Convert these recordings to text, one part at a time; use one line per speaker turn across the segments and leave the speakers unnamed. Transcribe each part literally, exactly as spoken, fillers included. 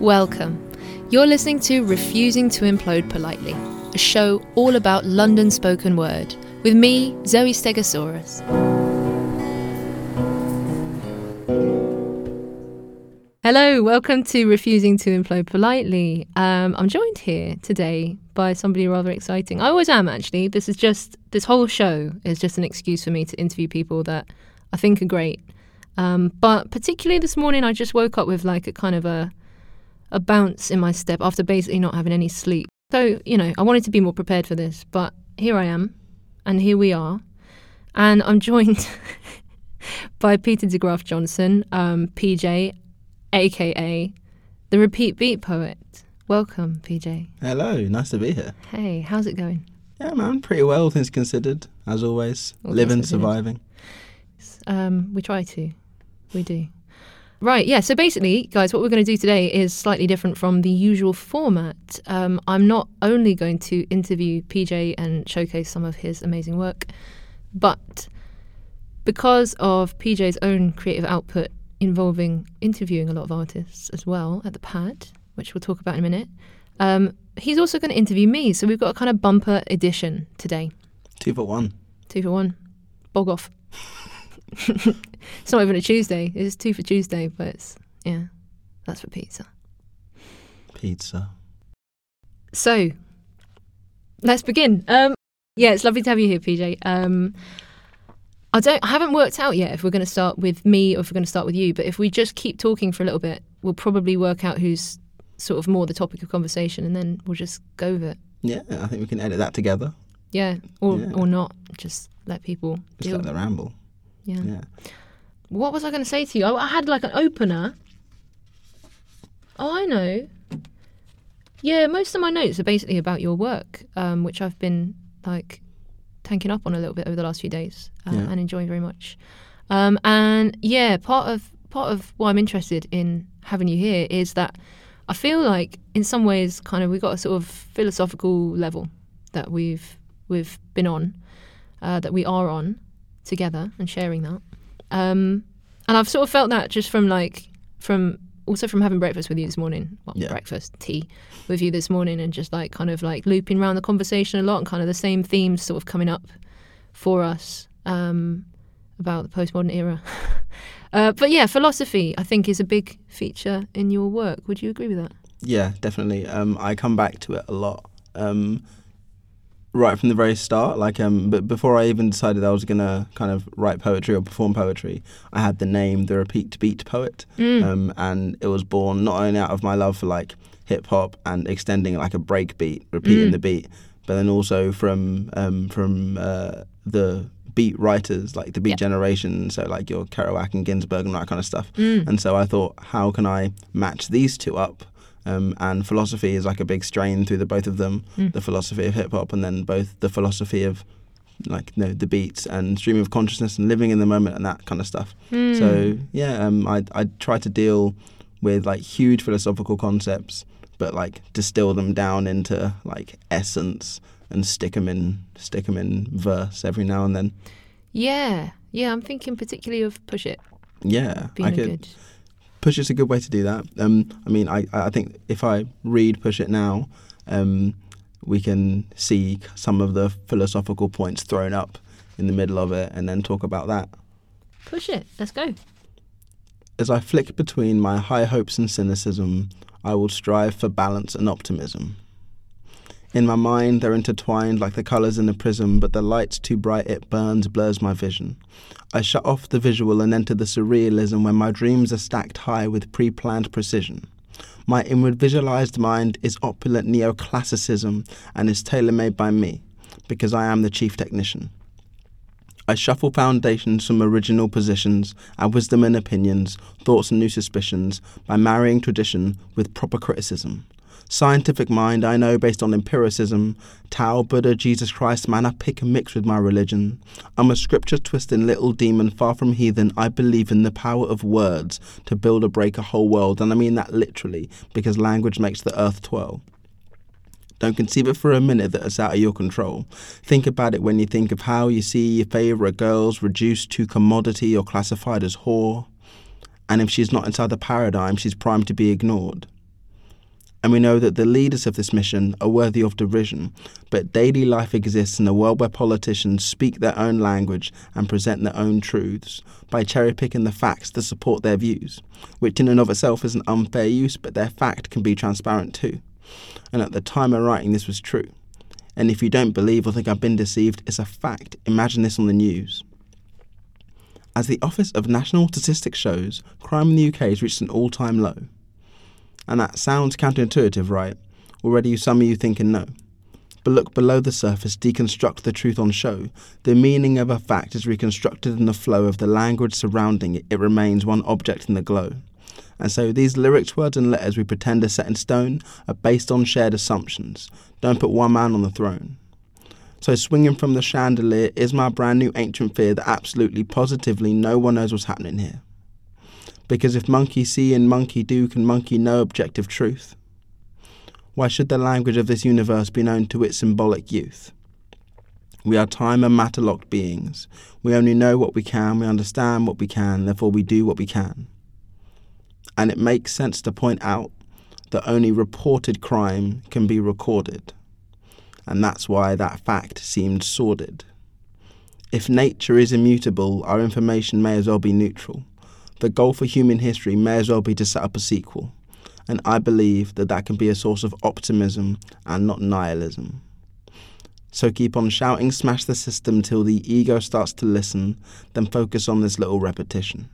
Welcome. You're listening to Refusing to Implode Politely, a show all about London spoken word, with me, Zoe Stegosaurus. Hello, welcome to Refusing to Implode Politely. Um, I'm joined here today by somebody rather exciting. I always am, actually. This is just, this whole show is just an excuse for me to interview people that I think are great. Um, but particularly this morning, I just woke up with like a kind of a a bounce in my step after basically not having any sleep. So, you know, I wanted to be more prepared for this, but here I am, and here we are. And I'm joined by Peter de Graaf Johnson, um, P J, a k a the Repeat Beat Poet. Welcome, P J.
Hello, nice to be here.
Hey, how's it going?
Yeah, man, pretty well, things considered, as always. All Living, surviving.
Um, we try to. We do. Right, yeah, so basically, guys, what we're going to do today is slightly different from the usual format. Um, I'm not only going to interview P J and showcase some of his amazing work, but because of P J's own creative output involving interviewing a lot of artists as well at the Pad, which we'll talk about in a minute, um, he's also going to interview me. So we've got a kind of bumper edition today.
Two for one.
Two for one. Bog off. It's not even a Tuesday. It's two for Tuesday, but it's, yeah, that's for pizza.
Pizza.
So, let's begin. Um, yeah, it's lovely to have you here, P J. Um, I don't, I haven't worked out yet if we're going to start with me or if we're going to start with you, but if we just keep talking for a little bit, we'll probably work out who's sort of more the topic of conversation, and then we'll just go with it.
Yeah, I think we can edit that together.
Yeah, or
yeah.
or not. Just let people
Just
deal.
let the ramble.
Yeah.
yeah.
What was I going to say to you? I, I had like an opener. Oh, I know. Yeah, most of my notes are basically about your work, um, which I've been like tanking up on a little bit over the last few days uh,
yeah.
and enjoying very much. Um, and yeah, part of part of why I'm interested in having you here is that I feel like in some ways, kind of, we've got a sort of philosophical level that we've we've been on, uh, that we are on together and sharing that. Um, and I've sort of felt that just from like, from also from having breakfast with you this morning, well,
yeah.
breakfast, tea with you this morning, and just like kind of like looping around the conversation a lot and kind of the same themes sort of coming up for us um, about the postmodern era. uh, but yeah, philosophy, I think, is a big feature in your work. Would you agree with that?
Yeah, definitely. Um, I come back to it a lot. Um, right from the very start, like um, but before I even decided I was gonna kind of write poetry or perform poetry, I had the name the Repeat Beat Poet,
mm.
um, and it was born not only out of my love for like hip hop and extending like a break beat, repeating
mm.
the beat, but then also from um, from uh, the beat writers, like the beat
yep.
generation, so like your Kerouac and Ginsberg and that kind of stuff.
Mm.
And so I thought, how can I match these two up? Um, and philosophy is like a big strain through the both of them, mm. the philosophy of hip hop and then both the philosophy of like you know the beats and stream of consciousness and living in the moment and that kind of stuff.
Mm.
So yeah, um, I I try to deal with like huge philosophical concepts, but like distill them down into like essence and stick them in stick them in verse every now and then.
Yeah, yeah. I'm thinking particularly of Push It.
Yeah,
being
I
a
could.
Good...
Push It's a good way to do that. Um, I mean, I, I think if I read Push It now, um, we can see some of the philosophical points thrown up in the middle of it and then talk about that.
Push it. Let's go.
As I flick between my high hopes and cynicism, I will strive for balance and optimism. In my mind, they're intertwined like the colours in a prism, but the light's too bright, it burns, blurs my vision. I shut off the visual and enter the surrealism where my dreams are stacked high with pre-planned precision. My inward visualised mind is opulent neoclassicism and is tailor-made by me, because I am the chief technician. I shuffle foundations from original positions, add wisdom and opinions, thoughts and new suspicions, by marrying tradition with proper criticism. Scientific mind, I know based on empiricism. Tao, Buddha, Jesus Christ, man, I pick and mix with my religion. I'm a scripture-twisting little demon, far from heathen. I believe in the power of words to build or break a whole world, and I mean that literally, because language makes the earth twirl. Don't conceive it for a minute that it's out of your control. Think about it when you think of how you see your favourite girls reduced to commodity or classified as whore. And if she's not inside the paradigm, she's primed to be ignored. And we know that the leaders of this mission are worthy of derision, but daily life exists in a world where politicians speak their own language and present their own truths by cherry-picking the facts to support their views, which in and of itself is an unfair use, but their fact can be transparent too. And at the time of writing, this was true. And if you don't believe or think I've been deceived, it's a fact. Imagine this on the news. As the Office of National Statistics shows, crime in the U K has reached an all-time low. And that sounds counterintuitive, right? Already some of you thinking no. But look below the surface, deconstruct the truth on show. The meaning of a fact is reconstructed in the flow of the language surrounding it. It remains one object in the glow. And so these lyrics, words and letters we pretend are set in stone are based on shared assumptions. Don't put one man on the throne. So swinging from the chandelier is my brand new ancient fear that absolutely, positively no one knows what's happening here. Because if monkey see and monkey do, can monkey know objective truth? Why should the language of this universe be known to its symbolic youth? We are time and matter-locked beings. We only know what we can, we understand what we can, therefore we do what we can. And it makes sense to point out that only reported crime can be recorded. And that's why that fact seemed sordid. If nature is immutable, our information may as well be neutral. The goal for human history may as well be to set up a sequel. And I believe that that can be a source of optimism and not nihilism. So keep on shouting, smash the system till the ego starts to listen, then focus on this little repetition.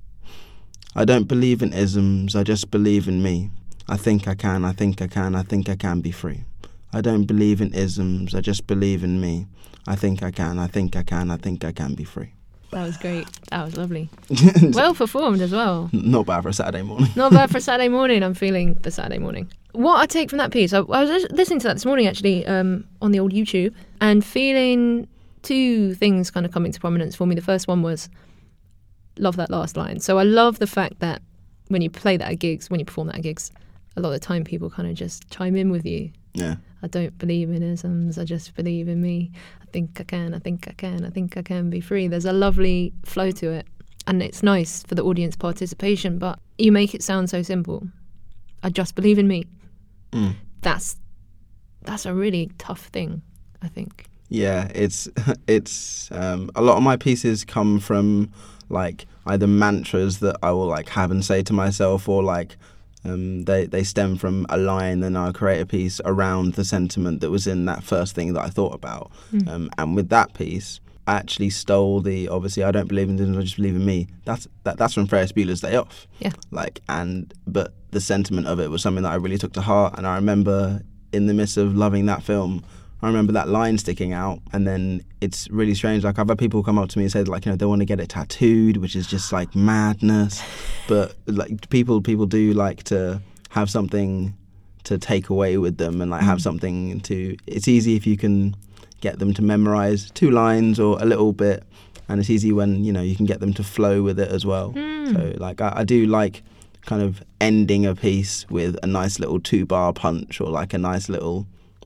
I don't believe in isms, I just believe in me. I think I can, I think I can, I think I can be free. I don't believe in isms, I just believe in me. I think I can, I think I can, I think I can be free.
That was great. That was lovely. Well performed as well.
Not bad for a Saturday morning.
Not bad for a Saturday morning. I'm feeling the Saturday morning. What I take from that piece, I, I was listening to that this morning actually um, on the old YouTube and feeling two things kind of coming to prominence for me. The first one was, love that last line. So I love the fact that when you play that at gigs, when you perform that at gigs, a lot of the time people kind of just chime in with you.
Yeah.
I don't believe in isms, I just believe in me. I think I can, I think I can, I think I can be free. There's a lovely flow to it. And it's nice for the audience participation, but you make it sound so simple. I just believe in me. Mm. That's that's a really tough thing, I think.
Yeah, it's it's um, a lot of my pieces come from like either mantras that I will like have and say to myself, or like Um, they, they stem from a line, and I'll create a piece around the sentiment that was in that first thing that I thought about. Mm. Um, and with that piece, I actually stole the, obviously, I don't believe in this, I just believe in me. That's that, that's from Ferris Bueller's Day Off.
Yeah.
Like, and, but the sentiment of it was something that I really took to heart. And I remember in the midst of loving that film, I remember that line sticking out, and then it's really strange. Like, I've had people come up to me and say, like, you know, they want to get it tattooed, which is just like madness. But like people, people do like to have something to take away with them, and like have something to. It's easy if you can get them to memorize two lines or a little bit, and it's easy when you know you can get them to flow with it as well. Mm. So like, I, I do like kind of ending a piece with a nice little two-bar punch, or like a nice little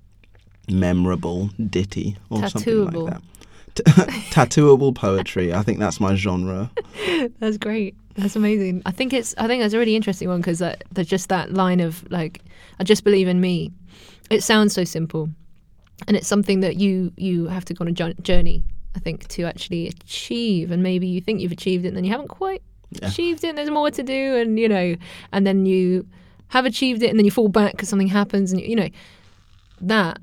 memorable ditty or something like that. T- tattooable poetry. I think that's my genre.
That's great. That's amazing. I think it's. I think that's a really interesting one, because that, there's just that line of like, I just believe in me. It sounds so simple, and it's something that you you have to go on a journey, I think, to actually achieve. And maybe you think you've achieved it, and then you haven't quite yeah. achieved it. And there's more to do, and you know, and then you have achieved it, and then you fall back because something happens, and you know that.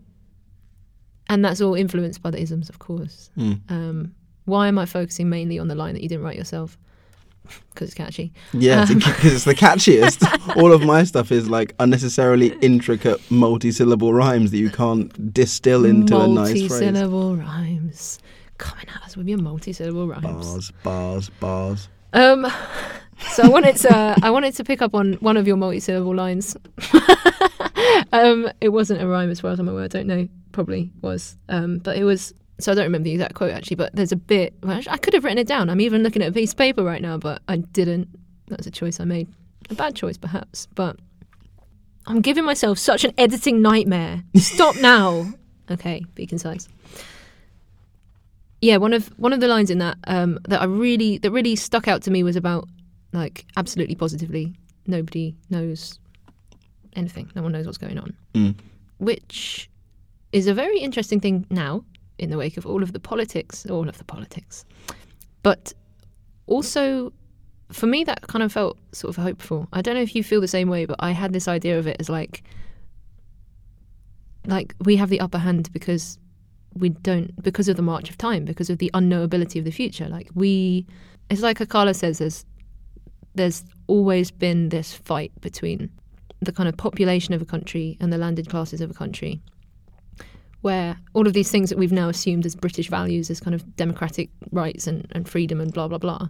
And that's all influenced by the isms, of course. Mm. Um, why am I focusing mainly on the line that you didn't write yourself? Because it's catchy.
Yeah, because um. it's the catchiest. All of my stuff is like unnecessarily intricate multi-syllable rhymes that you can't distill into a nice phrase.
Multi-syllable rhymes. Coming at us with your multi-syllable rhymes.
Bars, bars, bars.
Um, so I wanted to, I wanted to pick up on one of your multi-syllable lines. um, it wasn't a rhyme as far as I'm aware. I don't know. Probably was, um, but it was. So I don't remember the exact quote actually, but there's a bit. Well, I could have written it down. I'm even looking at a piece of paper right now, but I didn't. That was a choice I made. A bad choice, perhaps, but I'm giving myself such an editing nightmare. Stop now. Okay, be concise. Yeah, one of one of the lines in that um, that I really that really stuck out to me was about like absolutely positively nobody knows anything. No one knows what's going on.
Mm.
Which is a very interesting thing now in the wake of all of the politics, all of the politics. But also, for me, that kind of felt sort of hopeful. I don't know if you feel the same way, but I had this idea of it as like, like we have the upper hand because we don't, because of the march of time, because of the unknowability of the future. Like we, it's like Akala says, there's, there's always been this fight between the kind of population of a country and the landed classes of a country, where all of these things that we've now assumed as British values, as kind of democratic rights and, and freedom and blah, blah, blah,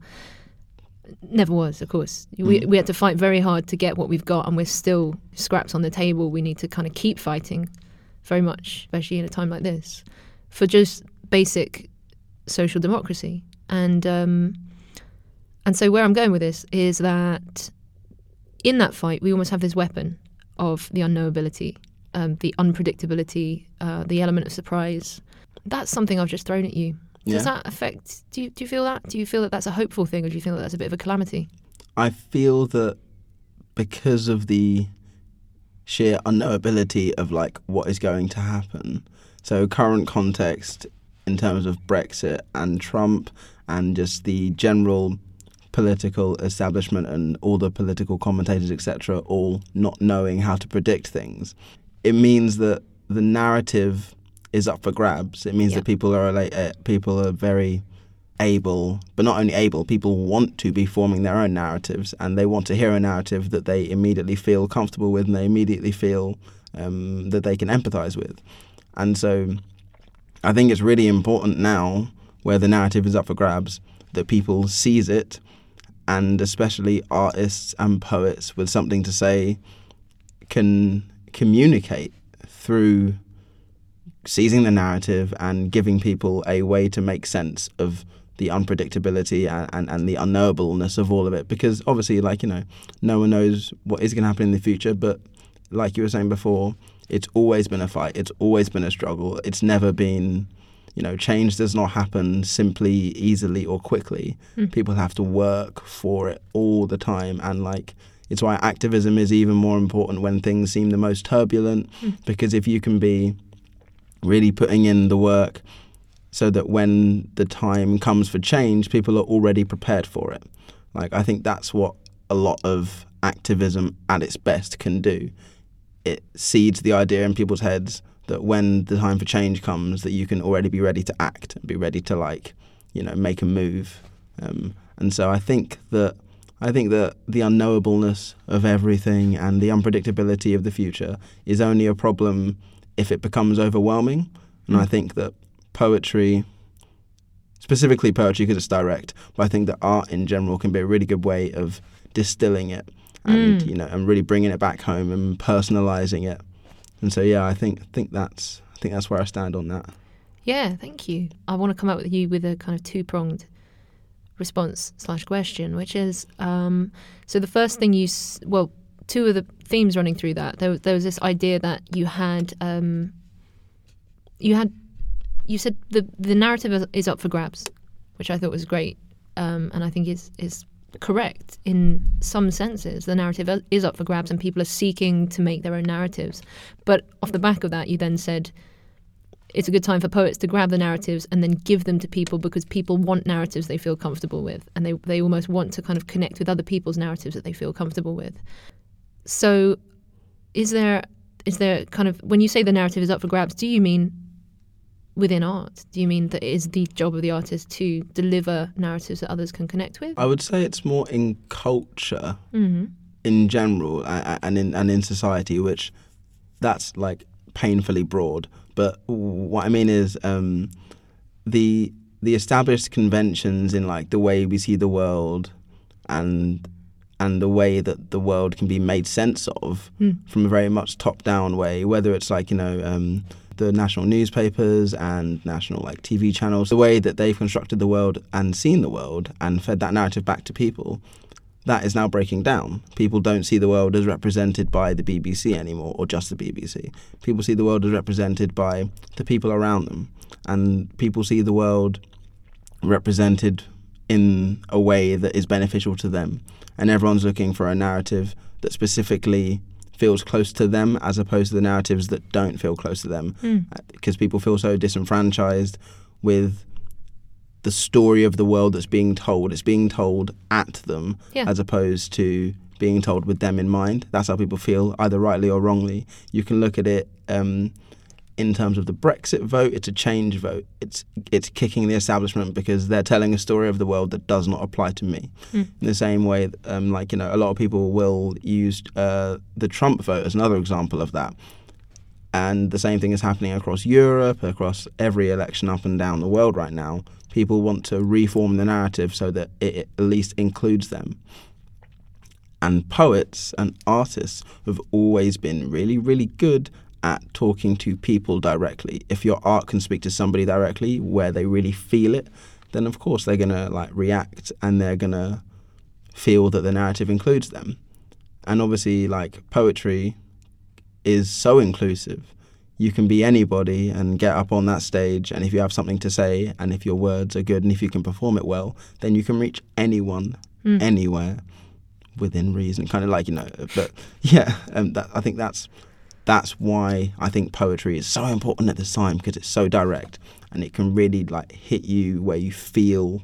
never was, of course. Mm. We, we had to fight very hard to get what we've got, and we're still scraps on the table. We need to kind of keep fighting very much, especially in a time like this, for just basic social democracy. And um, and so where I'm going with this is that in that fight, we almost have this weapon of the unknowability, um, the unpredictability, uh, the element of surprise. That's something I've just thrown at you. Does yeah. that affect, do you, do you feel that? Do you feel that that's a hopeful thing, or do you feel that that's a bit of a calamity?
I feel that because of the sheer unknowability of like what is going to happen, so current context in terms of Brexit and Trump and just the general political establishment and all the political commentators, et cetera, all not knowing how to predict things, it means that the narrative is up for grabs. It means
yeah.
that people are uh, people are very able, but not only able, people want to be forming their own narratives, and they want to hear a narrative that they immediately feel comfortable with and they immediately feel um, that they can empathise with. And so I think it's really important now, where the narrative is up for grabs, that people seize it, and especially artists and poets with something to say can communicate through seizing the narrative and giving people a way to make sense of the unpredictability and, and, and the unknowableness of all of it. Because obviously, like, you know, no one knows what is going to happen in the future. But like you were saying before, it's always been a fight. It's always been a struggle. It's never been, you know, change does not happen simply, easily or quickly. Mm. People have to work for it all the time. And like, it's why activism is even more important when things seem the most turbulent. Mm. Because if you can be really putting in the work so that when the time comes for change, people are already prepared for it. Like, I think that's what a lot of activism at its best can do. It seeds the idea in people's heads that when the time for change comes, that you can already be ready to act and be ready to, like, you know, make a move. Um, and so I think that I think that the unknowableness of everything and the unpredictability of the future is only a problem if it becomes overwhelming. And mm. I think that poetry, specifically poetry because it's direct, but I think that art in general can be a really good way of distilling it and, mm. you know, and really bringing it back home and personalizing it. And so, yeah, I think I think that's I think that's where I stand on that.
Yeah, thank you. I want to come up with you with a kind of two-pronged response slash question, which is, um, so the first thing you, s- well, two of the themes running through that, there was, there was this idea that you had, um, you had, you said the the narrative is, is up for grabs, which I thought was great, um, and I think is is correct in some senses. The narrative is up for grabs, and people are seeking to make their own narratives. But off the back of that, you then said it's a good time for poets to grab the narratives and then give them to people, because people want narratives they feel comfortable with, and they they almost want to kind of connect with other people's narratives that they feel comfortable with. So is there is there kind of, when you say the narrative is up for grabs, do you mean within art? Do you mean that it is the job of the artist to deliver narratives that others can connect with?
I would say it's more in culture
mm-hmm.
in general and in and in society, which that's like painfully broad. But what I mean is um, the the established conventions in like the way we see the world and and the way that the world can be made sense of mm. from a very much top-down way, whether it's like, you know, um, the national newspapers and national like T V channels, the way that they've constructed the world and seen the world and fed that narrative back to people, that is now breaking down. People don't see the world as represented by the B B C anymore, or just the B B C. People see the world as represented by the people around them, and people see the world represented in a way that is beneficial to them. And everyone's looking for a narrative that specifically feels close to them as opposed to the narratives that don't feel close to them.
Mm.
Because people feel so disenfranchised with the story of the world that's being told. It's being told at them
Yeah.
as opposed to being told with them in mind. That's how people feel, either rightly or wrongly. You can look at it um, in terms of the Brexit vote. It's a change vote. It's it's kicking the establishment because they're telling a story of the world that does not apply to me.
Mm.
In the same way, um, like, you know, a lot of people will use uh, the Trump vote as another example of that. And the same thing is happening across Europe, across every election up and down the world right now. People want to reform the narrative so that it at least includes them. And poets and artists have always been really, really good at talking to people directly. If your art can speak to somebody directly where they really feel it, then of course they're going to like react and they're going to feel that the narrative includes them. And obviously, like, poetry is so inclusive. You can be anybody and get up on that stage, and if you have something to say and if your words are good and if you can perform it well, then you can reach anyone, mm. anywhere, within reason, kind of like, you know, but yeah, um, that, I think that's that's why I think poetry is so important at this time, because it's so direct and it can really like hit you where you feel.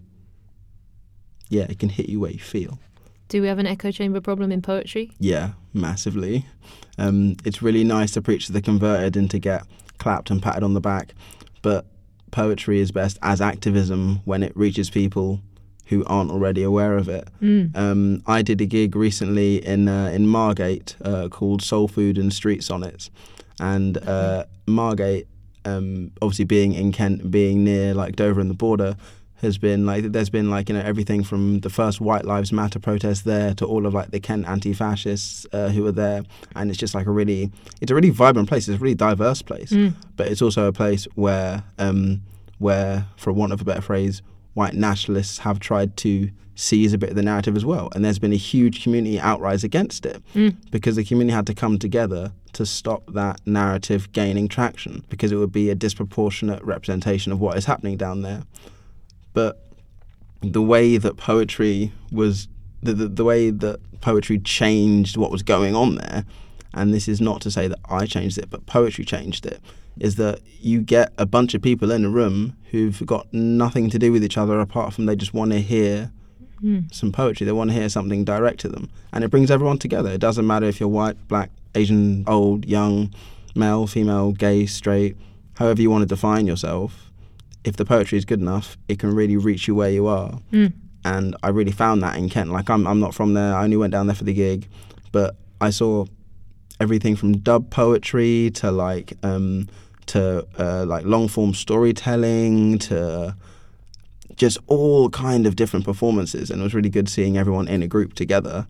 Yeah, it can hit you where you feel.
Do we have an echo chamber problem in poetry?
Yeah, massively. Um, it's really nice to preach to the converted and to get clapped and patted on the back, but poetry is best as activism when it reaches people who aren't already aware of it. Mm. Um, I did a gig recently in uh, in Margate uh, called Soul Food and Street Sonnets, and uh, Margate, um, obviously being in Kent, being near like Dover and the border, has been like there's been like you know everything from the first White Lives Matter protest there to all of like the Kent anti-fascists uh, who are there, and it's just like a really it's a really vibrant place. It's a really diverse place, mm. but it's also a place where um, where, for want of a better phrase, white nationalists have tried to seize a bit of the narrative as well. And there's been a huge community outrise against it mm. because the community had to come together to stop that narrative gaining traction, because it would be a disproportionate representation of what is happening down there. But the way that poetry was, the, the, the way that poetry changed what was going on there, and this is not to say that I changed it, but poetry changed it, is that you get a bunch of people in a room who've got nothing to do with each other apart from they just want to hear mm. some poetry. They want to hear something direct to them. And it brings everyone together. It doesn't matter if you're white, black, Asian, old, young, male, female, gay, straight, however you want to define yourself. If the poetry is good enough, it can really reach you where you are. Mm. And I really found that in Kent. Like, I'm I'm not from there. I only went down there for the gig. But I saw everything from dub poetry to like um, to uh, like long form storytelling to just all kind of different performances, and it was really good seeing everyone in a group together.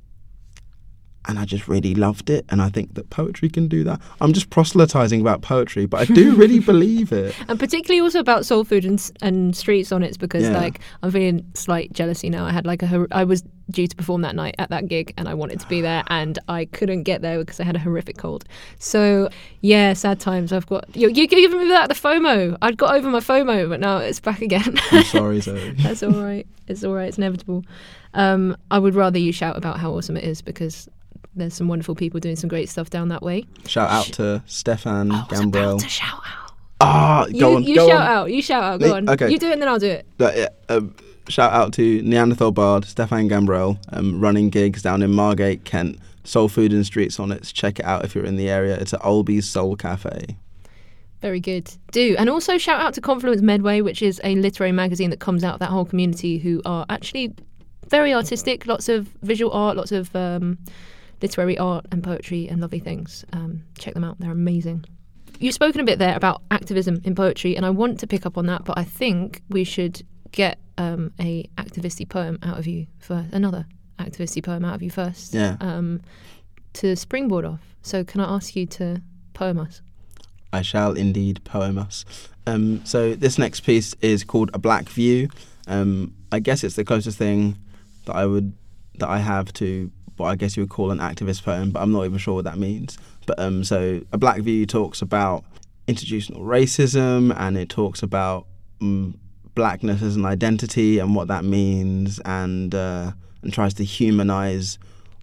And I just really loved it, and I think that poetry can do that. I'm just proselytizing about poetry, but I do really believe it.
And particularly also about Soul Food and and Street Sonnets, because yeah. like I'm feeling slight jealousy now. I had like a I was due to perform that night at that gig, and I wanted to be there, and I couldn't get there because I had a horrific cold. So yeah, sad times. I've got you. You giving me that the FOMO. I'd got over my FOMO, but now it's back again.
I'm sorry, Zoe.
That's all right. It's all right. It's inevitable. Um, I would rather you shout about how awesome it is, because there's some wonderful people doing some great stuff down that way. Shout
out to Stefan
I was
Gambrell.
About to shout out.
Ah, go
you,
on.
You
go
shout
on.
out. You shout out. Go on.
Okay.
You do it, and then I'll do it.
Uh, yeah, um, shout out to Neanderthal Bard, Stefan Gambrell, um, running gigs down in Margate, Kent. Soul Food and Street Sonnets. Check it out if you're in the area. It's at Olby's Soul Cafe.
Very good. Do. And also shout out to Confluence Medway, which is a literary magazine that comes out of that whole community, who are actually very artistic. Lots of visual art, lots of um, literary art and poetry and lovely things. Um, check them out. They're amazing. You've spoken a bit there about activism in poetry, and I want to pick up on that, but I think we should get um, a activisty poem out of you first, another activisty poem out of you first,
yeah.
um, to springboard off. So can I ask you to poem us?
I shall indeed poem us. Um, so this next piece is called A Black View. Um, I guess it's the closest thing that I would that I have to what I guess you would call an activist poem, but I'm not even sure what that means. But um, so A Black View talks about institutional racism, and it talks about um, blackness as an identity and what that means, and uh, and tries to humanize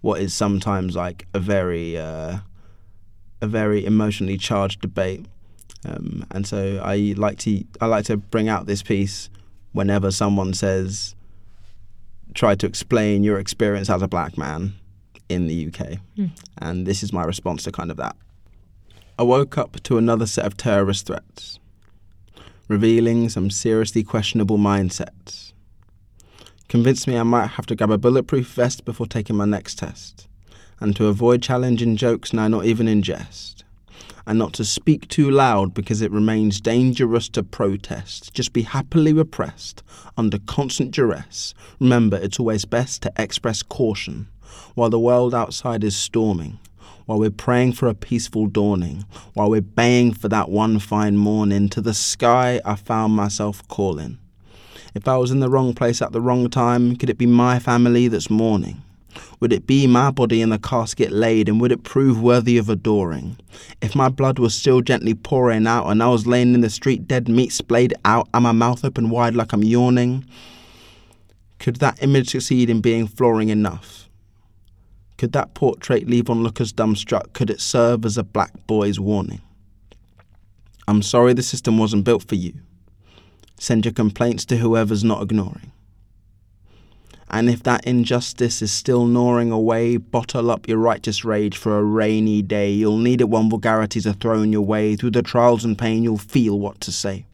what is sometimes like a very uh, a very emotionally charged debate. Um, and so I like to I like to bring out this piece whenever someone says, try to explain your experience as a black man in the U K. Mm. And this is my response to kind of that. I woke up to another set of terrorist threats, revealing some seriously questionable mindsets. Convinced me I might have to grab a bulletproof vest before taking my next test, and to avoid challenging jokes now not even in jest, and not to speak too loud because it remains dangerous to protest. Just be happily repressed under constant duress. Remember, it's always best to express caution while the world outside is storming, while we're praying for a peaceful dawning, while we're baying for that one fine morning. To the sky I found myself calling. If I was in the wrong place at the wrong time, could it be my family that's mourning? Would it be my body in the casket laid, and would it prove worthy of adoring? If my blood was still gently pouring out, and I was laying in the street dead meat splayed out, and my mouth open wide like I'm yawning, could that image succeed in being flooring enough? Could that portrait leave onlookers dumbstruck? Could it serve as a black boy's warning? I'm sorry the system wasn't built for you. Send your complaints to whoever's not ignoring. And if that injustice is still gnawing away, bottle up your righteous rage for a rainy day. You'll need it when vulgarities are thrown your way. Through the trials and pain, you'll feel what to say.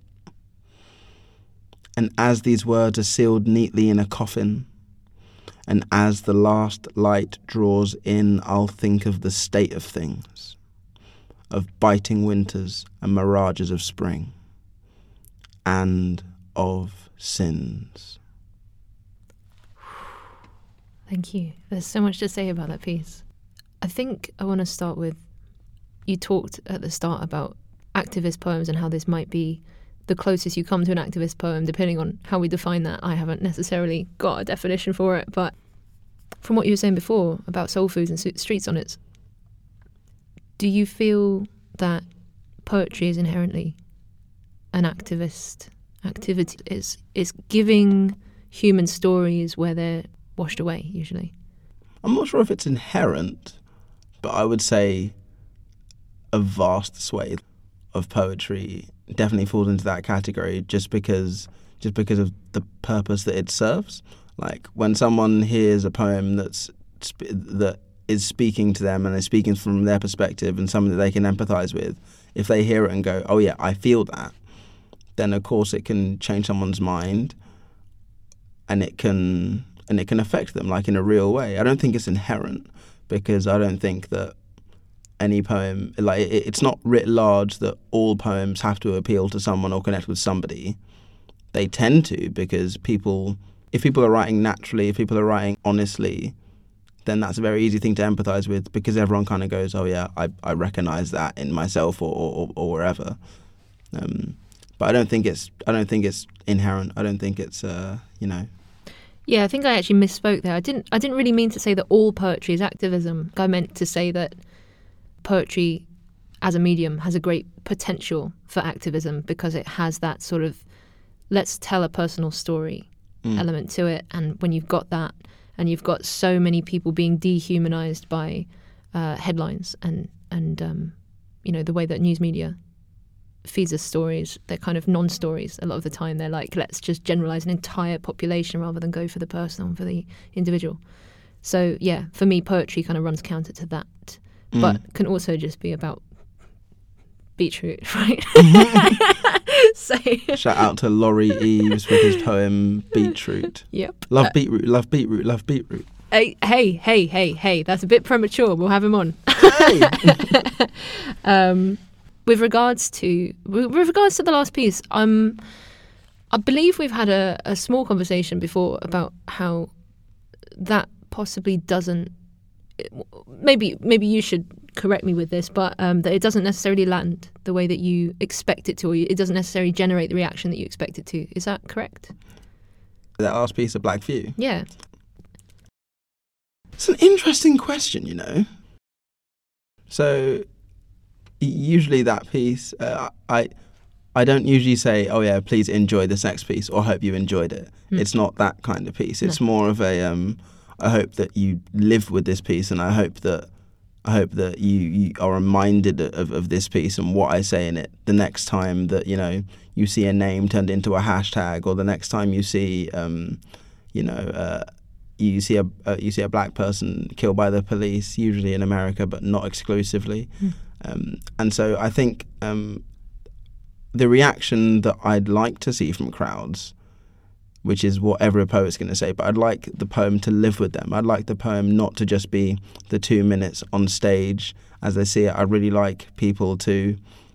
And as these words are sealed neatly in a coffin, and as the last light draws in, I'll think of the state of things, of biting winters and mirages of spring, and of sins.
Thank you. There's so much to say about that piece. I think I want to start with, you talked at the start about activist poems and how this might be the closest you come to an activist poem, depending on how we define that. I haven't necessarily got a definition for it, but from what you were saying before about soul foods and street sonnets, do you feel that poetry is inherently an activist activity? Is is giving human stories where they're washed away, usually?
I'm not sure if it's inherent, but I would say a vast swathe of poetry definitely falls into that category just because just because of the purpose that it serves. Like when someone hears a poem that's that is speaking to them and is speaking from their perspective and something that they can empathize with, if they hear it and go, oh yeah, I feel that, then of course it can change someone's mind and it can and it can affect them like in a real way. I don't think it's inherent because I don't think that any poem, like it, it's not writ large that all poems have to appeal to someone or connect with somebody. They tend to because people, if people are writing naturally, if people are writing honestly, then that's a very easy thing to empathize with because everyone kind of goes, oh yeah, I, I recognize that in myself or, or, or wherever. Um, but I don't think it's I don't think it's inherent. I don't think it's uh, you know.
Yeah, I think I actually misspoke there. I didn't I didn't really mean to say that all poetry is activism. I meant to say that poetry as a medium has a great potential for activism because it has that sort of let's tell a personal story mm. element to it. And when you've got that and you've got so many people being dehumanized by uh, headlines and, and um, you know, the way that news media feeds us stories, they're kind of non-stories a lot of the time. They're like, let's just generalize an entire population rather than go for the personal and for the individual. So yeah, for me, poetry kind of runs counter to that, mm. but can also just be about beetroot, right? So
shout out to Laurie Eves with his poem Beetroot.
Yep.
Love
uh,
beetroot, love beetroot, love beetroot.
Hey, hey, hey, hey, hey, that's a bit premature. We'll have him on.
Hey.
um, with regards to with regards to the last piece, um, I believe we've had a, a small conversation before about how that possibly doesn't. Maybe maybe you should correct me with this, but um, that it doesn't necessarily land the way that you expect it to, or it doesn't necessarily generate the reaction that you expect it to. Is that correct?
That last piece of Black View?
Yeah.
It's an interesting question, you know. So usually that piece, uh, I I don't usually say, oh yeah, please enjoy this next piece or hope you enjoyed it. Mm. It's not that kind of piece. It's no. more of a, um, I hope that you live with this piece, and I hope that I hope that you, you are reminded of, of this piece and what I say in it the next time that, you know, you see a name turned into a hashtag, or the next time you see, um, you know, uh, you see a uh, you see a black person killed by the police, usually in America, but not exclusively. Mm. Um, and so I think um, the reaction that I'd like to see from crowds, which is what every poet's going to say, but I'd like the poem to live with them. I'd like the poem not to just be the two minutes on stage as they see it. I'd really like people to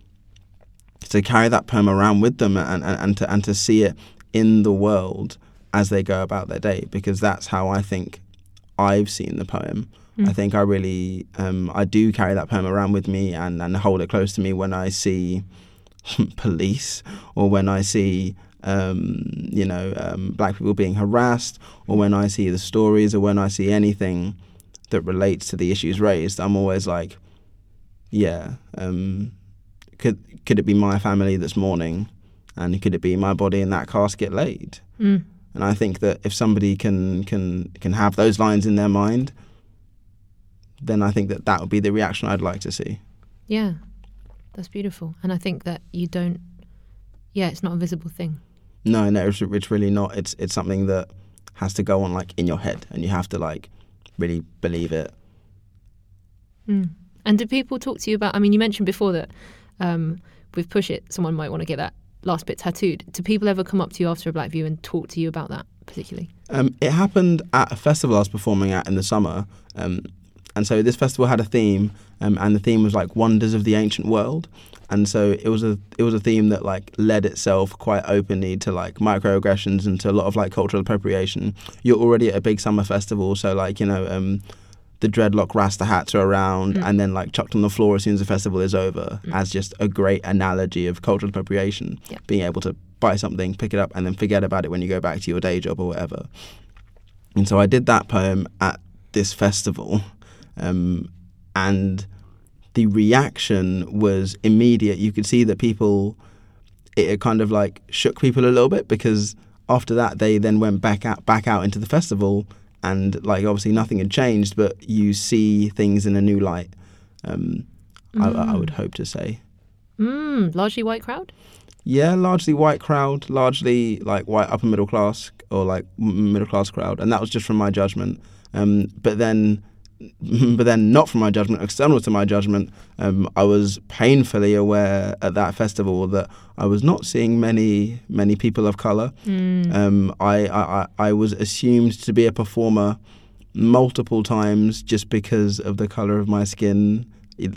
to carry that poem around with them and, and, and to and to see it in the world as they go about their day, because that's how I think I've seen the poem. Mm. I think I really, um, I do carry that poem around with me and, and hold it close to me when I see police, or when I see Um, you know, um, black people being harassed, or when I see the stories, or when I see anything that relates to the issues raised. I'm always like, yeah, um, could could it be my family that's mourning, and could it be my body in that casket laid? Mm. And I think that if somebody can can can have those lines in their mind, then I think that that would be the reaction I'd like to see.
Yeah, that's beautiful. And I think that you don't, yeah, it's not a visible thing.
No, no, it's, it's really not. It's it's something that has to go on like in your head, and you have to like really believe it.
Mm. And do people talk to you about? I mean, you mentioned before that um, with Push It, someone might want to get that last bit tattooed. Do people ever come up to you after a Black View and talk to you about that particularly? Um,
it happened at a festival I was performing at in the summer, um, and so this festival had a theme, um, and the theme was like Wonders of the Ancient World. And so it was a it was a theme that like led itself quite openly to like microaggressions and to a lot of like cultural appropriation. You're already at a big summer festival, so like, you know, um, the dreadlock Rasta hats are around, mm. and then like chucked on the floor as soon as the festival is over, mm. as just a great analogy of cultural appropriation. Yeah. Being able to buy something, pick it up, and then forget about it when you go back to your day job or whatever. And so I did that poem at this festival, um, and the reaction was immediate. You could see that people, it kind of like shook people a little bit, because after that they then went back out back out into the festival, and like obviously nothing had changed, but you see things in a new light. Um, mm. I, I would hope to say.
Mm, largely white crowd?
Yeah, largely white crowd, largely like white upper middle class or like middle class crowd, and that was just from my judgment. Um, but then. But then not from my judgment, external to my judgment, um, I was painfully aware at that festival that I was not seeing many many people of colour. Mm. Um, I, I, I was assumed to be a performer multiple times just because of the colour of my skin,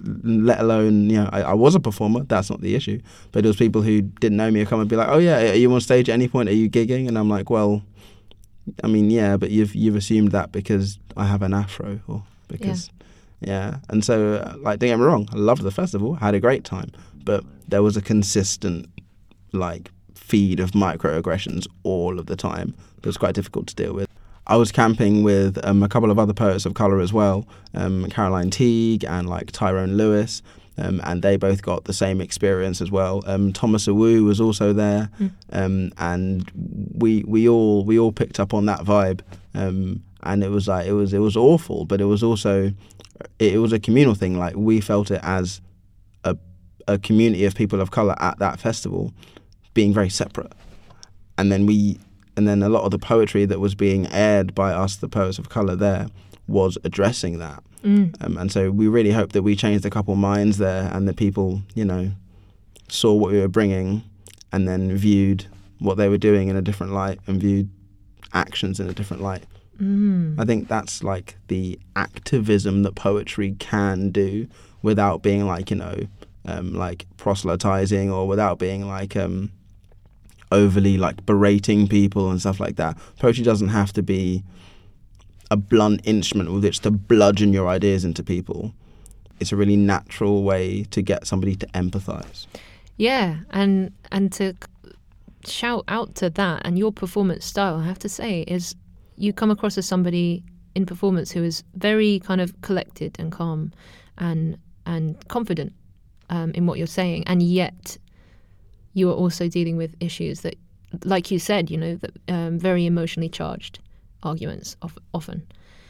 let alone, you know, I, I was a performer, that's not the issue. But it was people who didn't know me who come and be like, oh yeah, are you on stage at any point? Are you gigging? And I'm like, well, I mean, yeah, but you've you've assumed that because I have an afro, or because, yeah. yeah. And so, uh, like, don't get me wrong, I loved the festival, had a great time, but there was a consistent, like, feed of microaggressions all of the time that was quite difficult to deal with. I was camping with um, a couple of other poets of colour as well, um, Caroline Teague and, like, Tyrone Lewis. Um, and they both got the same experience as well. Um, Thomas Awu was also there, mm. um, and we we all we all picked up on that vibe. Um, and it was like it was it was awful, but it was also it, it was a communal thing. Like, we felt it as a a community of people of color at that festival, being very separate. And then we and then a lot of the poetry that was being aired by us, the poets of color, there was addressing that. Mm. Um, and so we really hope that we changed a couple minds there, and that people, you know, saw what we were bringing and then viewed what they were doing in a different light and viewed actions in a different light. Mm. I think that's like the activism that poetry can do without being like, you know, um, like proselytizing, or without being like um, overly like berating people and stuff like that. Poetry doesn't have to be a blunt instrument with which to bludgeon your ideas into people. It's a really natural way to get somebody to empathise.
Yeah, and and to shout out to that, and your performance style, I have to say, is you come across as somebody in performance who is very kind of collected and calm and and confident um, in what you're saying, and yet you are also dealing with issues that, like you said, you know, that um, very emotionally charged arguments of, often.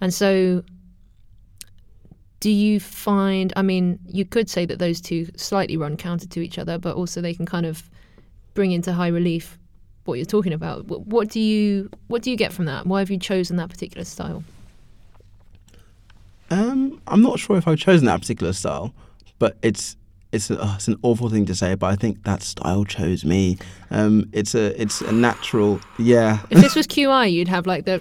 And so do you find, I mean, you could say that those two slightly run counter to each other, but also they can kind of bring into high relief what you're talking about. What, what do you what do you get from that? Why have you chosen that particular style?
Um, I'm not sure if I've chosen that particular style, but it's it's a, oh, it's an awful thing to say, but I think that style chose me. Um, it's a it's a natural, yeah.
If this was Q I, you'd have like the.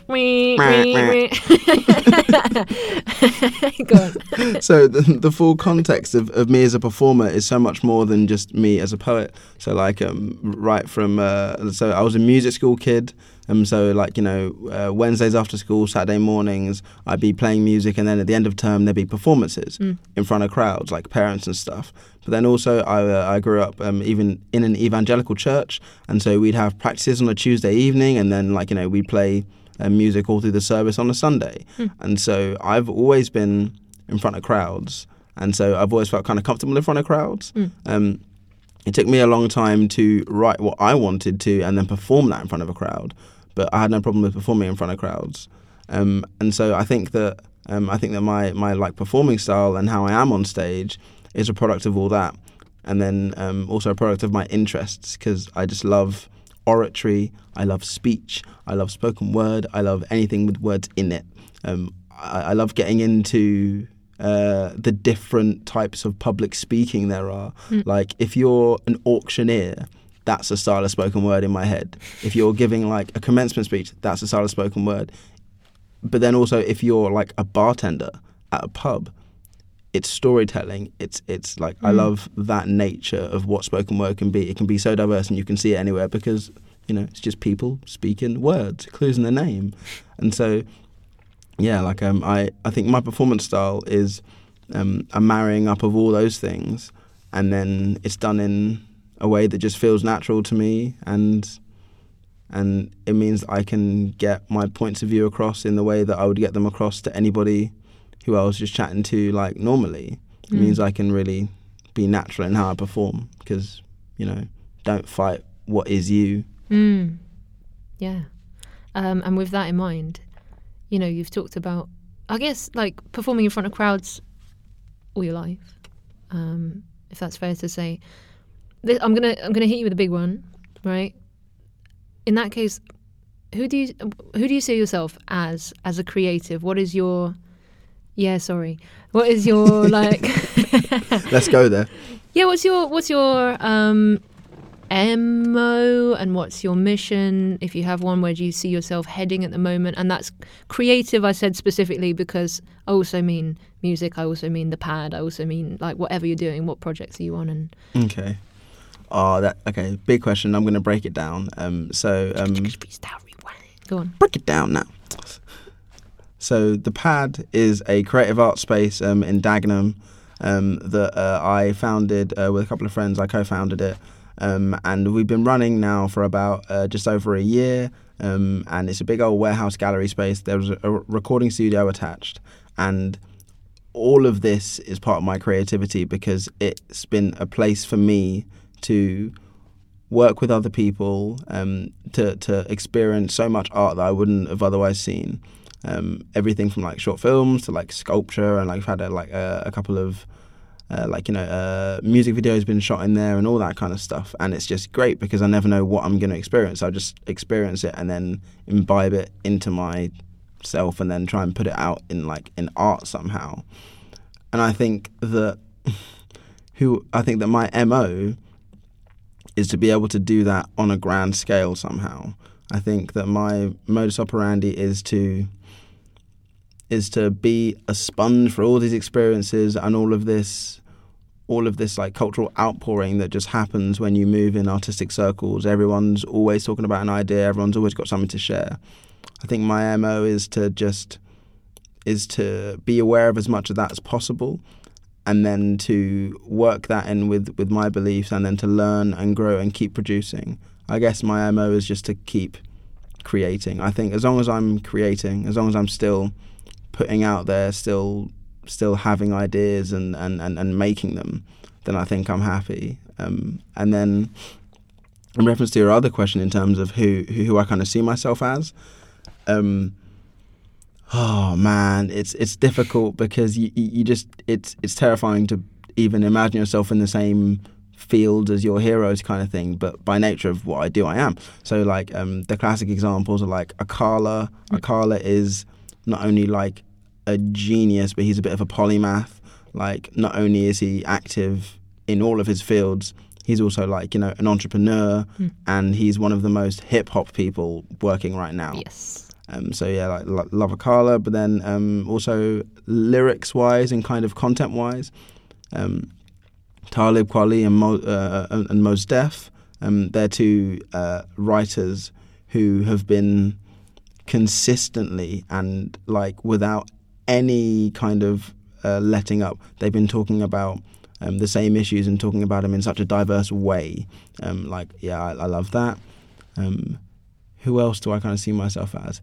Go on.
So the, the full context of, of me as a performer is so much more than just me as a poet. So like um, right from uh, so I was a music school kid. Um, so like, you know, uh, Wednesdays after school, Saturday mornings, I'd be playing music, and then at the end of term there'd be performances mm. in front of crowds, like parents and stuff. But then also I uh, I grew up um, even in an evangelical church, and so we'd have practices on a Tuesday evening, and then like, you know, we'd play uh, music all through the service on a Sunday. Mm. And so I've always been in front of crowds, and so I've always felt kind of comfortable in front of crowds. Mm. Um, it took me a long time to write what I wanted to and then perform that in front of a crowd. But I had no problem with performing in front of crowds, um, and so I think that um, I think that my my like performing style and how I am on stage is a product of all that, and then um, also a product of my interests, because I just love oratory, I love speech, I love spoken word, I love anything with words in it. Um, I, I love getting into uh, the different types of public speaking there are. Mm. Like if you're an auctioneer, that's a style of spoken word in my head. If you're giving like a commencement speech, that's a style of spoken word. But then also if you're like a bartender at a pub, it's storytelling. It's it's like mm. I love that nature of what spoken word can be. It can be so diverse, and you can see it anywhere because, you know, it's just people speaking words, clues in the name. And so, yeah, like um, I, I think my performance style is um, a marrying up of all those things, and then it's done in a way that just feels natural to me, and and it means that I can get my points of view across in the way that I would get them across to anybody who I was just chatting to like normally. It mm. means I can really be natural in how I perform, because, you know, don't fight what is you.
Mm. Yeah. Um, and with that in mind, you know, you've talked about, I guess, like performing in front of crowds all your life, um, if that's fair to say. I'm gonna I'm gonna hit you with a big one, right? In that case, who do you who do you see yourself as as a creative? What is your yeah sorry what is your like?
Let's go there.
Yeah, what's your what's your um, M O, and what's your mission, if you have one? Where do you see yourself heading at the moment? And that's creative, I said specifically because I also mean music. I also mean the pad. I also mean like whatever you're doing. What projects are you on? And
okay. Oh, that okay. Big question. I'm going to break it down. Um, so um,
go on.
Break it down now. So the Pad is a creative art space um, in Dagenham um, that uh, I founded uh, with a couple of friends. I co-founded it, um, and we've been running now for about uh, just over a year. Um, and it's a big old warehouse gallery space. There was a, a recording studio attached, and all of this is part of my creativity because it's been a place for me to work with other people, um, to to experience so much art that I wouldn't have otherwise seen. Um, everything from like short films to like sculpture, and like I've had a, like a, a couple of uh, like you know uh, music videos been shot in there and all that kind of stuff. And it's just great because I never know what I'm going to experience. I just experience it and then imbibe it into myself, and then try and put it out in like in art somehow. And I think that who I think that my M O is to be able to do that on a grand scale somehow. I think that my modus operandi is to is to be a sponge for all these experiences and all of this all of this like cultural outpouring that just happens when you move in artistic circles. Everyone's always talking about an idea, everyone's always got something to share. I think my M O is to just is to be aware of as much of that as possible, and then to work that in with, with my beliefs, and then to learn and grow and keep producing. I guess my M O is just to keep creating. I think as long as I'm creating, as long as I'm still putting out there, still still having ideas and, and, and, and making them, then I think I'm happy. Um, and then in reference to your other question in terms of who, who I kind of see myself as, um, Oh man, it's it's difficult because you you just it's it's terrifying to even imagine yourself in the same field as your heroes kind of thing, but by nature of what I do I am. So like um the classic examples are like Akala. Mm. Akala is not only like a genius, but he's a bit of a polymath. Like not only is he active in all of his fields, he's also like, you know, an entrepreneur, mm. and he's one of the most hip hop people working right now.
Yes.
Um, so yeah, like lo- love Akala, but then um, also lyrics wise and kind of content wise, um, Talib Kweli and Mo, uh, and Mos Def, um, they're two uh, writers who have been consistently and like without any kind of uh, letting up. They've been talking about um, the same issues and talking about them in such a diverse way. Um, like yeah, I, I love that. Um, who else do I kind of see myself as?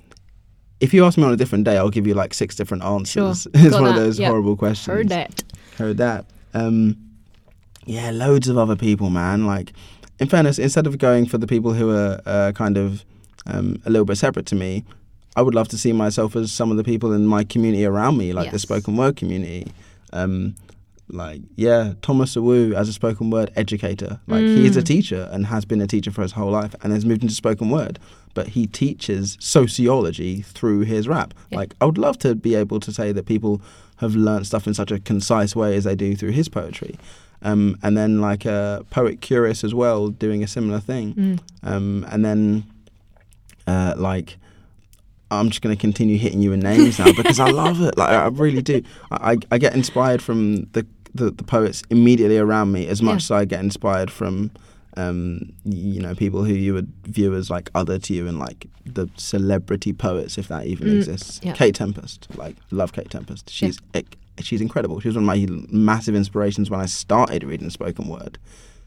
If you ask me on a different day, I'll give you like six different answers.
Sure.
It's
Got
one
that.
of those
Yep.
horrible questions.
Heard that.
Heard that. Um, yeah, loads of other people, man. Like, in fairness, instead of going for the people who are uh, kind of um, a little bit separate to me, I would love to see myself as some of the people in my community around me, like
Yes.
the spoken word community. Um, like, yeah, Thomas Awu as a spoken word educator. Like,
Mm.
he's a teacher and has been a teacher for his whole life and has moved into spoken word. But he teaches sociology through his rap.
Yeah.
Like, I would love to be able to say that people have learnt stuff in such a concise way as they do through his poetry. Um, and then, like, a Poet Curious as well, doing a similar thing.
Mm.
Um, and then, uh, like... I'm just going to continue hitting you with names now because I love it. Like I really do. I, I, I get inspired from the, the, the poets immediately around me as much
Yeah.
as I get inspired from, um, you know, people who you would view as like other to you and like the celebrity poets, if that even
Mm,
exists.
yeah.
Kate Tempest, like love Kate Tempest. She's yeah. she's incredible. She was one of my massive inspirations when I started reading spoken word.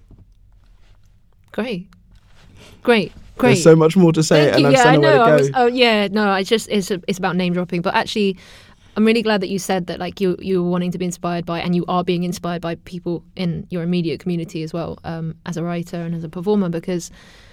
Great. Great. Great.
There's so much more to say,
Thank
and
you.
I
Yeah,
just
I
don't know
know.
where
I
to
was,
go.
oh, yeah. No, I just it's a, it's about name dropping, but actually, I'm really glad that you said that. Like you you were wanting to be inspired by, and you are being inspired by people in your immediate community as well, um, as a writer and as a performer. Because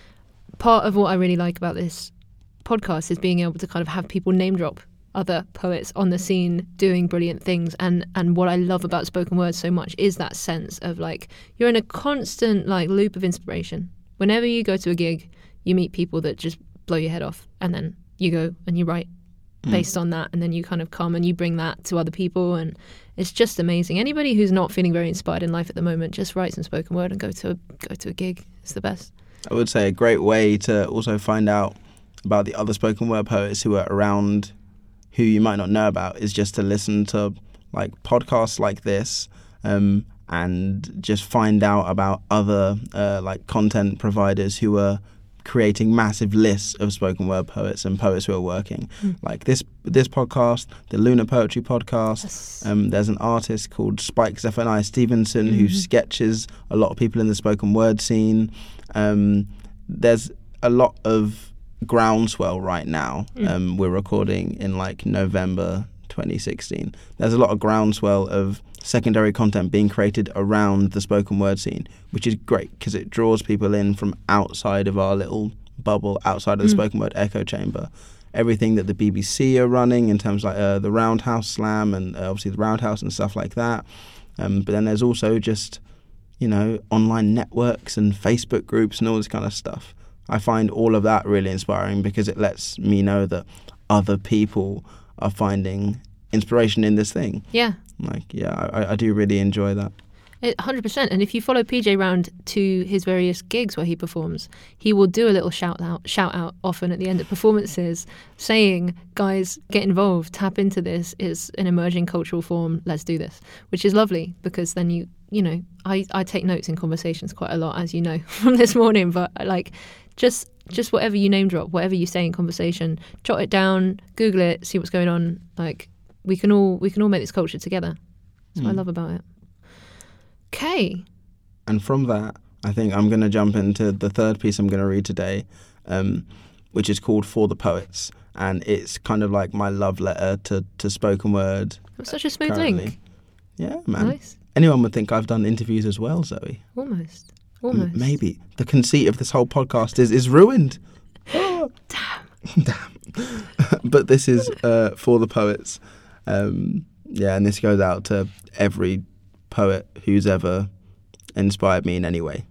part of what I really like about this podcast is being able to kind of have people name drop other poets on the scene doing brilliant things. And and what I love about spoken word so much is that sense of like you're in a constant like loop of inspiration. Whenever you go to a gig, you meet people that just blow your head off, and then you go and you write based mm. on that, and then you kind of come and you bring that to other people, and it's just amazing. Anybody who's not feeling very inspired in life at the moment, just write some spoken word and go to a, go to a gig. It's the best.
I would say a great way to also find out about the other spoken word poets who are around who you might not know about is just to listen to like podcasts like this, um, and just find out about other uh, like content providers who are creating massive lists of spoken word poets and poets who are working. Mm. Like this this podcast, the Lunar Poetry Podcast,
Yes.
um, there's an artist called Spike Zephaniah Stevenson
Mm-hmm.
who sketches a lot of people in the spoken word scene. Um, there's a lot of groundswell right now. Mm. Um, we're recording in like November twenty sixteen. There's a lot of groundswell of secondary content being created around the spoken word scene, which is great because it draws people in from outside of our little bubble, outside of the mm. spoken word echo chamber. Everything that the B B C are running in terms of like uh, the Roundhouse Slam and uh, obviously the Roundhouse and stuff like that. Um, but then there's also just, you know, online networks and Facebook groups and all this kind of stuff. I find all of that really inspiring because it lets me know that other people are finding inspiration in this thing.
Yeah.
Like, yeah, I, I do really enjoy that.
one hundred percent. And if you follow P J round to his various gigs where he performs, he will do a little shout out, shout out often at the end of performances saying, guys, get involved, tap into this. It's an emerging cultural form. Let's do this, which is lovely because then you, you know, I, I take notes in conversations quite a lot, as you know, from this morning, but like just just whatever you name drop, whatever you say in conversation, jot it down, Google it, see what's going on. Like we can all we can all make this culture together. That's mm. what I love about it. Okay.
And from that, I think I'm going to jump into the third piece I'm going to read today, um, which is called For the Poets. And it's kind of like my love letter to, to spoken word.
That's such a smooth
currently.
link.
Yeah, man.
Nice.
Anyone would think I've done interviews as well, Zoe.
Almost. Almost.
M- maybe. The conceit of this whole podcast is, is ruined.
Damn.
Damn. but this is uh, for the poets. Um, yeah, and this goes out to every poet who's ever inspired me in any way.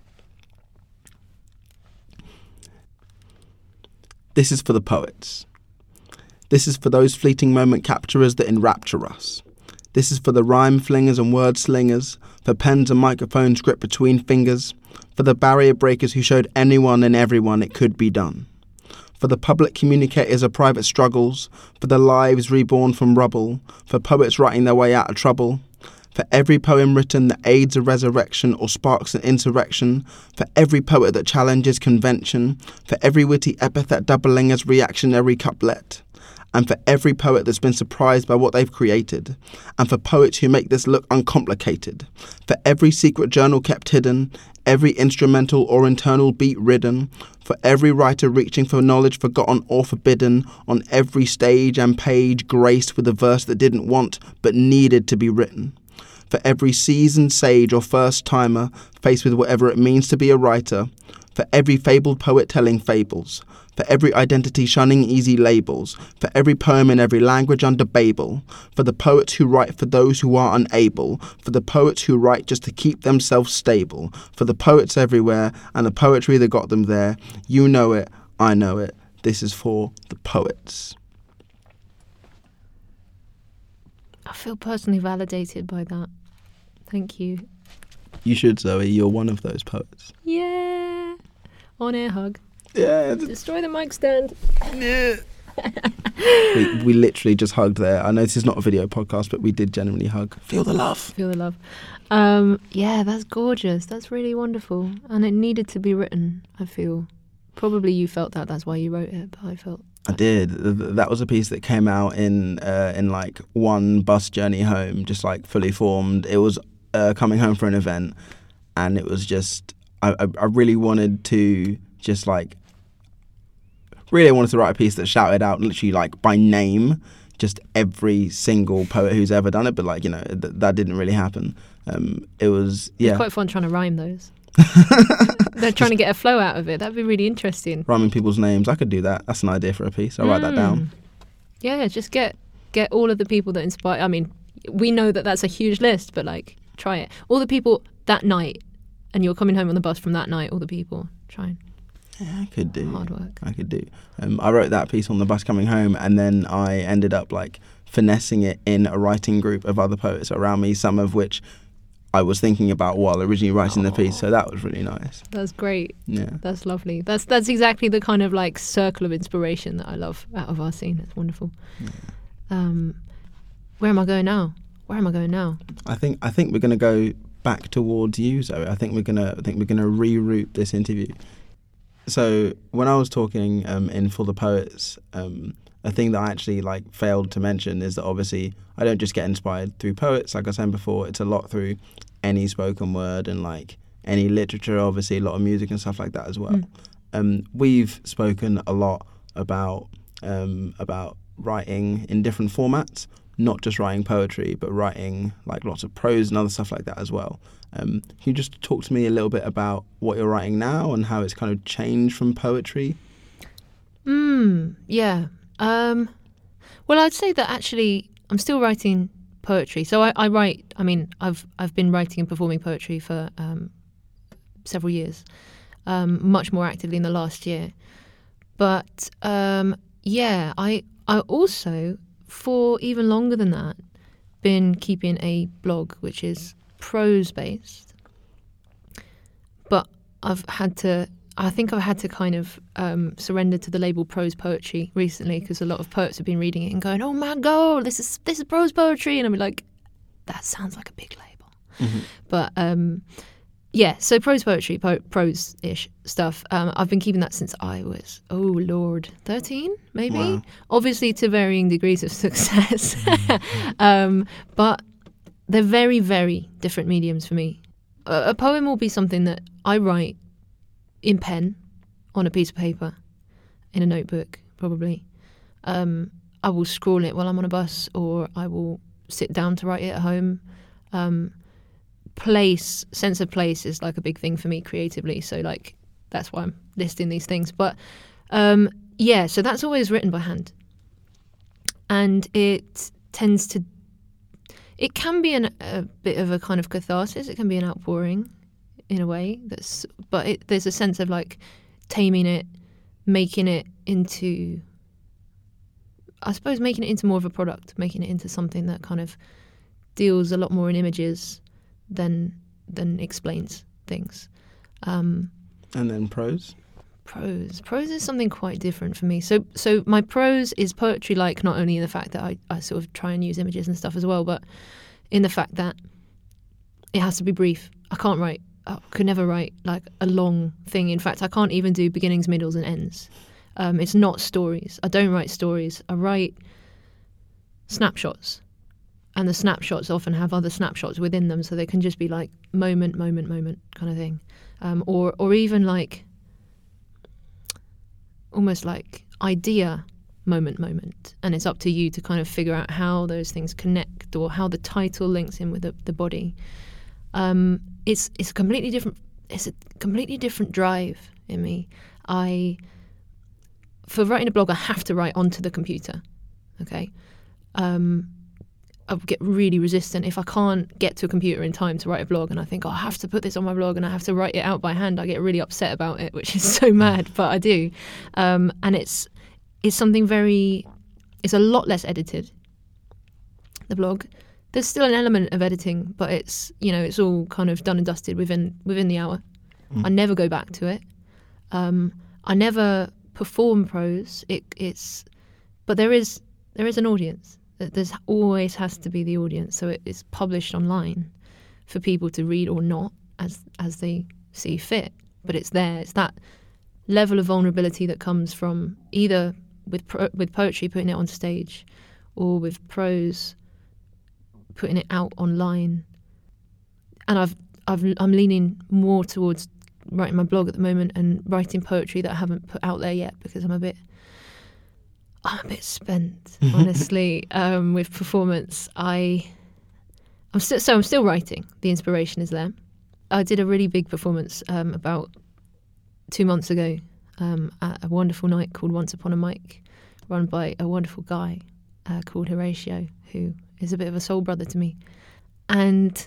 This is for the poets. This is for those fleeting moment capturers that enrapture us. This is for the rhyme flingers and word slingers, for pens and microphones gripped between fingers, for the barrier breakers who showed anyone and everyone it could be done, for the public communicators of private struggles, for the lives reborn from rubble, for poets writing their way out of trouble, for every poem written that aids a resurrection or sparks an insurrection, for every poet that challenges convention, for every witty epithet doubling as reactionary couplet, and for every poet that's been surprised by what they've created, and for poets who make this look uncomplicated, for every secret journal kept hidden, every instrumental or internal beat ridden, for every writer reaching for knowledge forgotten or forbidden, on every stage and page graced with a verse that didn't want but needed to be written, for every seasoned sage or first-timer faced with whatever it means to be a writer, for every fabled poet telling fables, for every identity shunning easy labels, for every poem in every language under Babel, for the poets who write for those who are unable, for the poets who write just to keep themselves stable, for the poets everywhere and the poetry that got them there. You know it, I know it. This is for the poets.
I feel personally validated by that. Thank you.
You should, Zoe. You're one of those poets.
Yeah. On air hug.
Yeah.
Destroy the mic stand.
Yeah. we, we literally just hugged there. I know this is not a video podcast, but we did genuinely hug. Feel the love.
Feel the love. Um, yeah, that's gorgeous. That's really wonderful. And it needed to be written, I feel. Probably you felt that. That's why you wrote it. But I felt...
I did. That was a piece that came out in uh, in like one bus journey home, just like fully formed. It was uh, coming home for an event, and it was just I, I really wanted to just like really wanted to write a piece that shouted out literally like by name just every single poet who's ever done it. But like you know th- that didn't really happen. Um, it was yeah.
It's quite fun trying to rhyme those. They're trying to get a flow out of it. That'd be really interesting.
Rhyming people's names. I could do that. That's an idea for a piece. I'll mm. write that down.
Yeah, just get get all of the people that inspire. I mean, we know that that's a huge list, but like, try it. All the people that night, and you're coming home on the bus from that night. All the people. Try and.
Yeah, I could do.
Hard work.
I could do. Um, I wrote that piece on the bus coming home, and then I ended up like finessing it in a writing group of other poets around me. Some of which I was thinking about while originally writing oh. the piece, so that was really nice.
That's great.
Yeah,
that's lovely. That's that's exactly the kind of like circle of inspiration that I love out of our scene. It's wonderful. Yeah. Um, where am I going now? Where am I going now?
I think I think we're going to go back towards you, Zoe. I think we're gonna I think we're gonna reroute this interview. So when I was talking um, in For the Poets, um, a thing that I actually like failed to mention is that obviously I don't just get inspired through poets. Like I was saying before, it's a lot through any spoken word and like any literature, obviously a lot of music and stuff like that as well. Mm. Um, we've spoken a lot about um, about writing in different formats, not just writing poetry, but writing like lots of prose and other stuff like that as well. Um, can you just talk to me a little bit about what you're writing now and how it's kind of changed from poetry?
Mm, yeah. Um, well, I'd say that actually I'm still writing poetry. So I, I write, I mean, I've I've been writing and performing poetry for um, several years, um, much more actively in the last year. But um, yeah, I I also, for even longer than that, been keeping a blog which is prose-based. But I've had to... I think I've had to kind of um, surrender to the label prose poetry recently because a lot of poets have been reading it and going, "Oh my God, this is this is prose poetry," and I'm like, "That sounds like a big label." Mm-hmm. But um, yeah, so prose poetry, po- prose-ish stuff. Um, I've been keeping that since I was, oh Lord, thirteen maybe. Wow. Obviously to varying degrees of success, um, but they're very, very different mediums for me. A, a poem will be something that I write in pen, on a piece of paper, in a notebook, probably. Um, I will scrawl it while I'm on a bus, or I will sit down to write it at home. Um, place, sense of place is like a big thing for me creatively, so like that's why I'm listing these things. But um, yeah, so that's always written by hand. and it tends to, it can be an, a bit of a kind of catharsis. It can be an outpouring in a way, that's, but it, there's a sense of like taming it, making it into, I suppose, making it into more of a product, making it into something that kind of deals a lot more in images than than explains things. Um,
and then prose?
Prose. Prose is something quite different for me. So so my prose is poetry-like, not only in the fact that I, I sort of try and use images and stuff as well, but in the fact that it has to be brief. I can't write, I could never write like a long thing. In fact, I can't even do beginnings, middles and ends. Um, it's not stories. I don't write stories. I write snapshots. And the snapshots often have other snapshots within them, so they can just be like moment, moment, moment kind of thing. Um, or or even like almost like idea, moment, moment. And it's up to you to kind of figure out how those things connect or how the title links in with the, the body. Um, it's it's a completely different it's a completely different drive in me. I for writing a blog I have to write onto the computer. Okay. Um I get really resistant if I can't get to a computer in time to write a blog, and I think, oh, I have to put this on my blog and I have to write it out by hand. I get really upset about it, which is so mad, but I do. Um, and it's it's something very, it's a lot less edited, the blog. There's still an element of editing, but it's, you know, it's all kind of done and dusted within within the hour. Mm. I never go back to it. Um, I never perform prose. It, it's, but there is there is an audience. There's always has to be the audience, so it is published online for people to read or not as as they see fit. But it's there. It's that level of vulnerability that comes from either with pro- with poetry putting it on stage, or with prose putting it out online. And I've I've I'm leaning more towards writing my blog at the moment and writing poetry that I haven't put out there yet, because I'm a bit. I'm a bit spent, honestly, um, with performance. I, I'm still so I'm still writing. The inspiration is there. I did a really big performance um, about two months ago um, at a wonderful night called Once Upon a Mic, run by a wonderful guy uh, called Horatio, who is a bit of a soul brother to me. And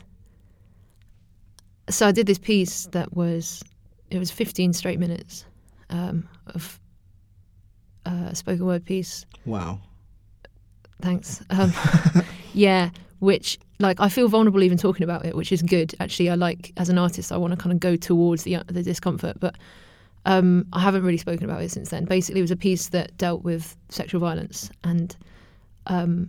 so I did this piece that was it was fifteen straight minutes um, of. Uh, a spoken word piece.
Wow.
Thanks. Um, yeah, which, like, I feel vulnerable even talking about it, which is good. Actually, I like, as an artist, I want to kind of go towards the the discomfort, but um, I haven't really spoken about it since then. Basically, it was a piece that dealt with sexual violence, and um,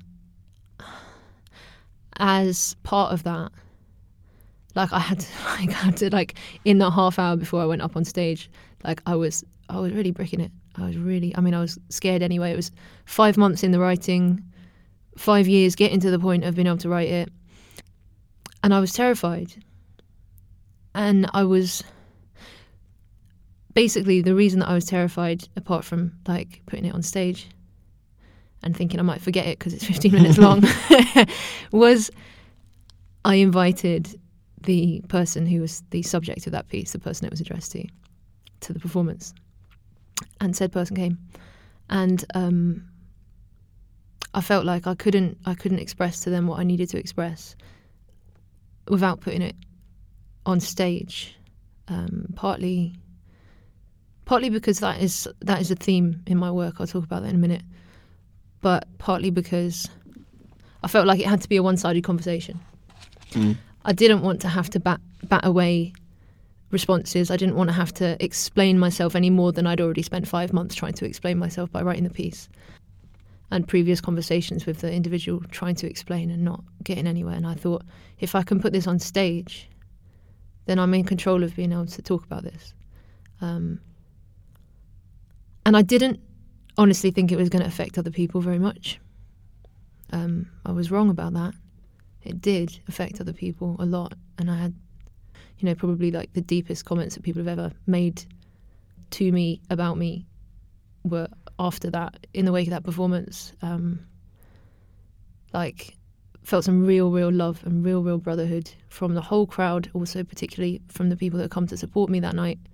as part of that, like, I had to, like, I had to, like, in that half hour before I went up on stage, like, I was, I was really bricking it. I was really, I mean, I was scared anyway. It was five months in the writing, five years getting to the point of being able to write it. And I was terrified. And I was, basically the reason that I was terrified, apart from like putting it on stage and thinking I might forget it because it's fifteen minutes long, was I invited the person who was the subject of that piece, the person it was addressed to, to the performance. And said person came, and um, I felt like I couldn't, I couldn't express to them what I needed to express without putting it on stage. Um, partly, partly because that is that is a theme in my work. I'll talk about that in a minute. But partly because I felt like it had to be a one-sided conversation. Mm. I didn't want to have to bat bat away responses. I didn't want to have to explain myself any more than I'd already spent five months trying to explain myself by writing the piece, and previous conversations with the individual trying to explain and not getting anywhere. And I thought, if I can put this on stage, then I'm in control of being able to talk about this. Um, and I didn't honestly think it was going to affect other people very much. Um, I was wrong about that. It did affect other people a lot, and I had you know, probably like the deepest comments that people have ever made to me about me were after that, in the wake of that performance. Um, like, felt some real, real love and real, real brotherhood from the whole crowd, also particularly from the people that come to support me that night.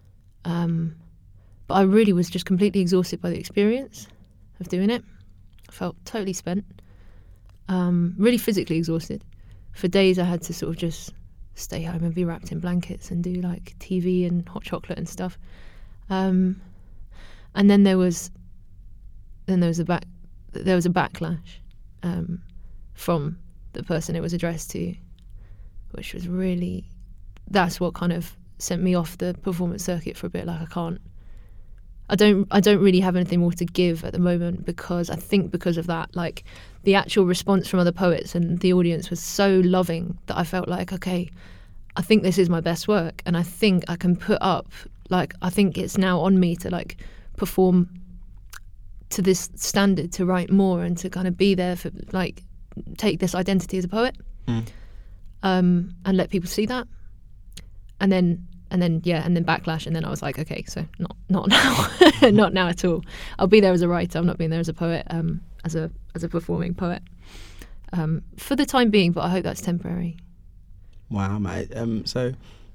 Um, but I really was just completely exhausted by the experience of doing it. felt totally spent, um, really physically exhausted. For days I had to sort of just stay home and be wrapped in blankets and do like T V and hot chocolate and stuff. Um, and then there was, then there was a back, there was a backlash um, from the person it was addressed to, which was really, that's what kind of sent me off the performance circuit for a bit. Like I can't, I don't, I don't really have anything more to give at the moment, because I think because of that, like the actual response from other poets and the audience was so loving that I felt like, okay, I think this is my best work, and I think I can put up, like, I think it's now on me to like perform to this standard, to write more and to kind of be there for, like, take this identity as a poet, mm. um, and let people see that. And then, and then, yeah, and then backlash. And then I was like, okay, so not, not now, not now at all. I'll be there as a writer. I'm not being there as a poet, um, as a, as a performing poet, um, for the time being. But I hope that's temporary.
Wow, mate. Um, so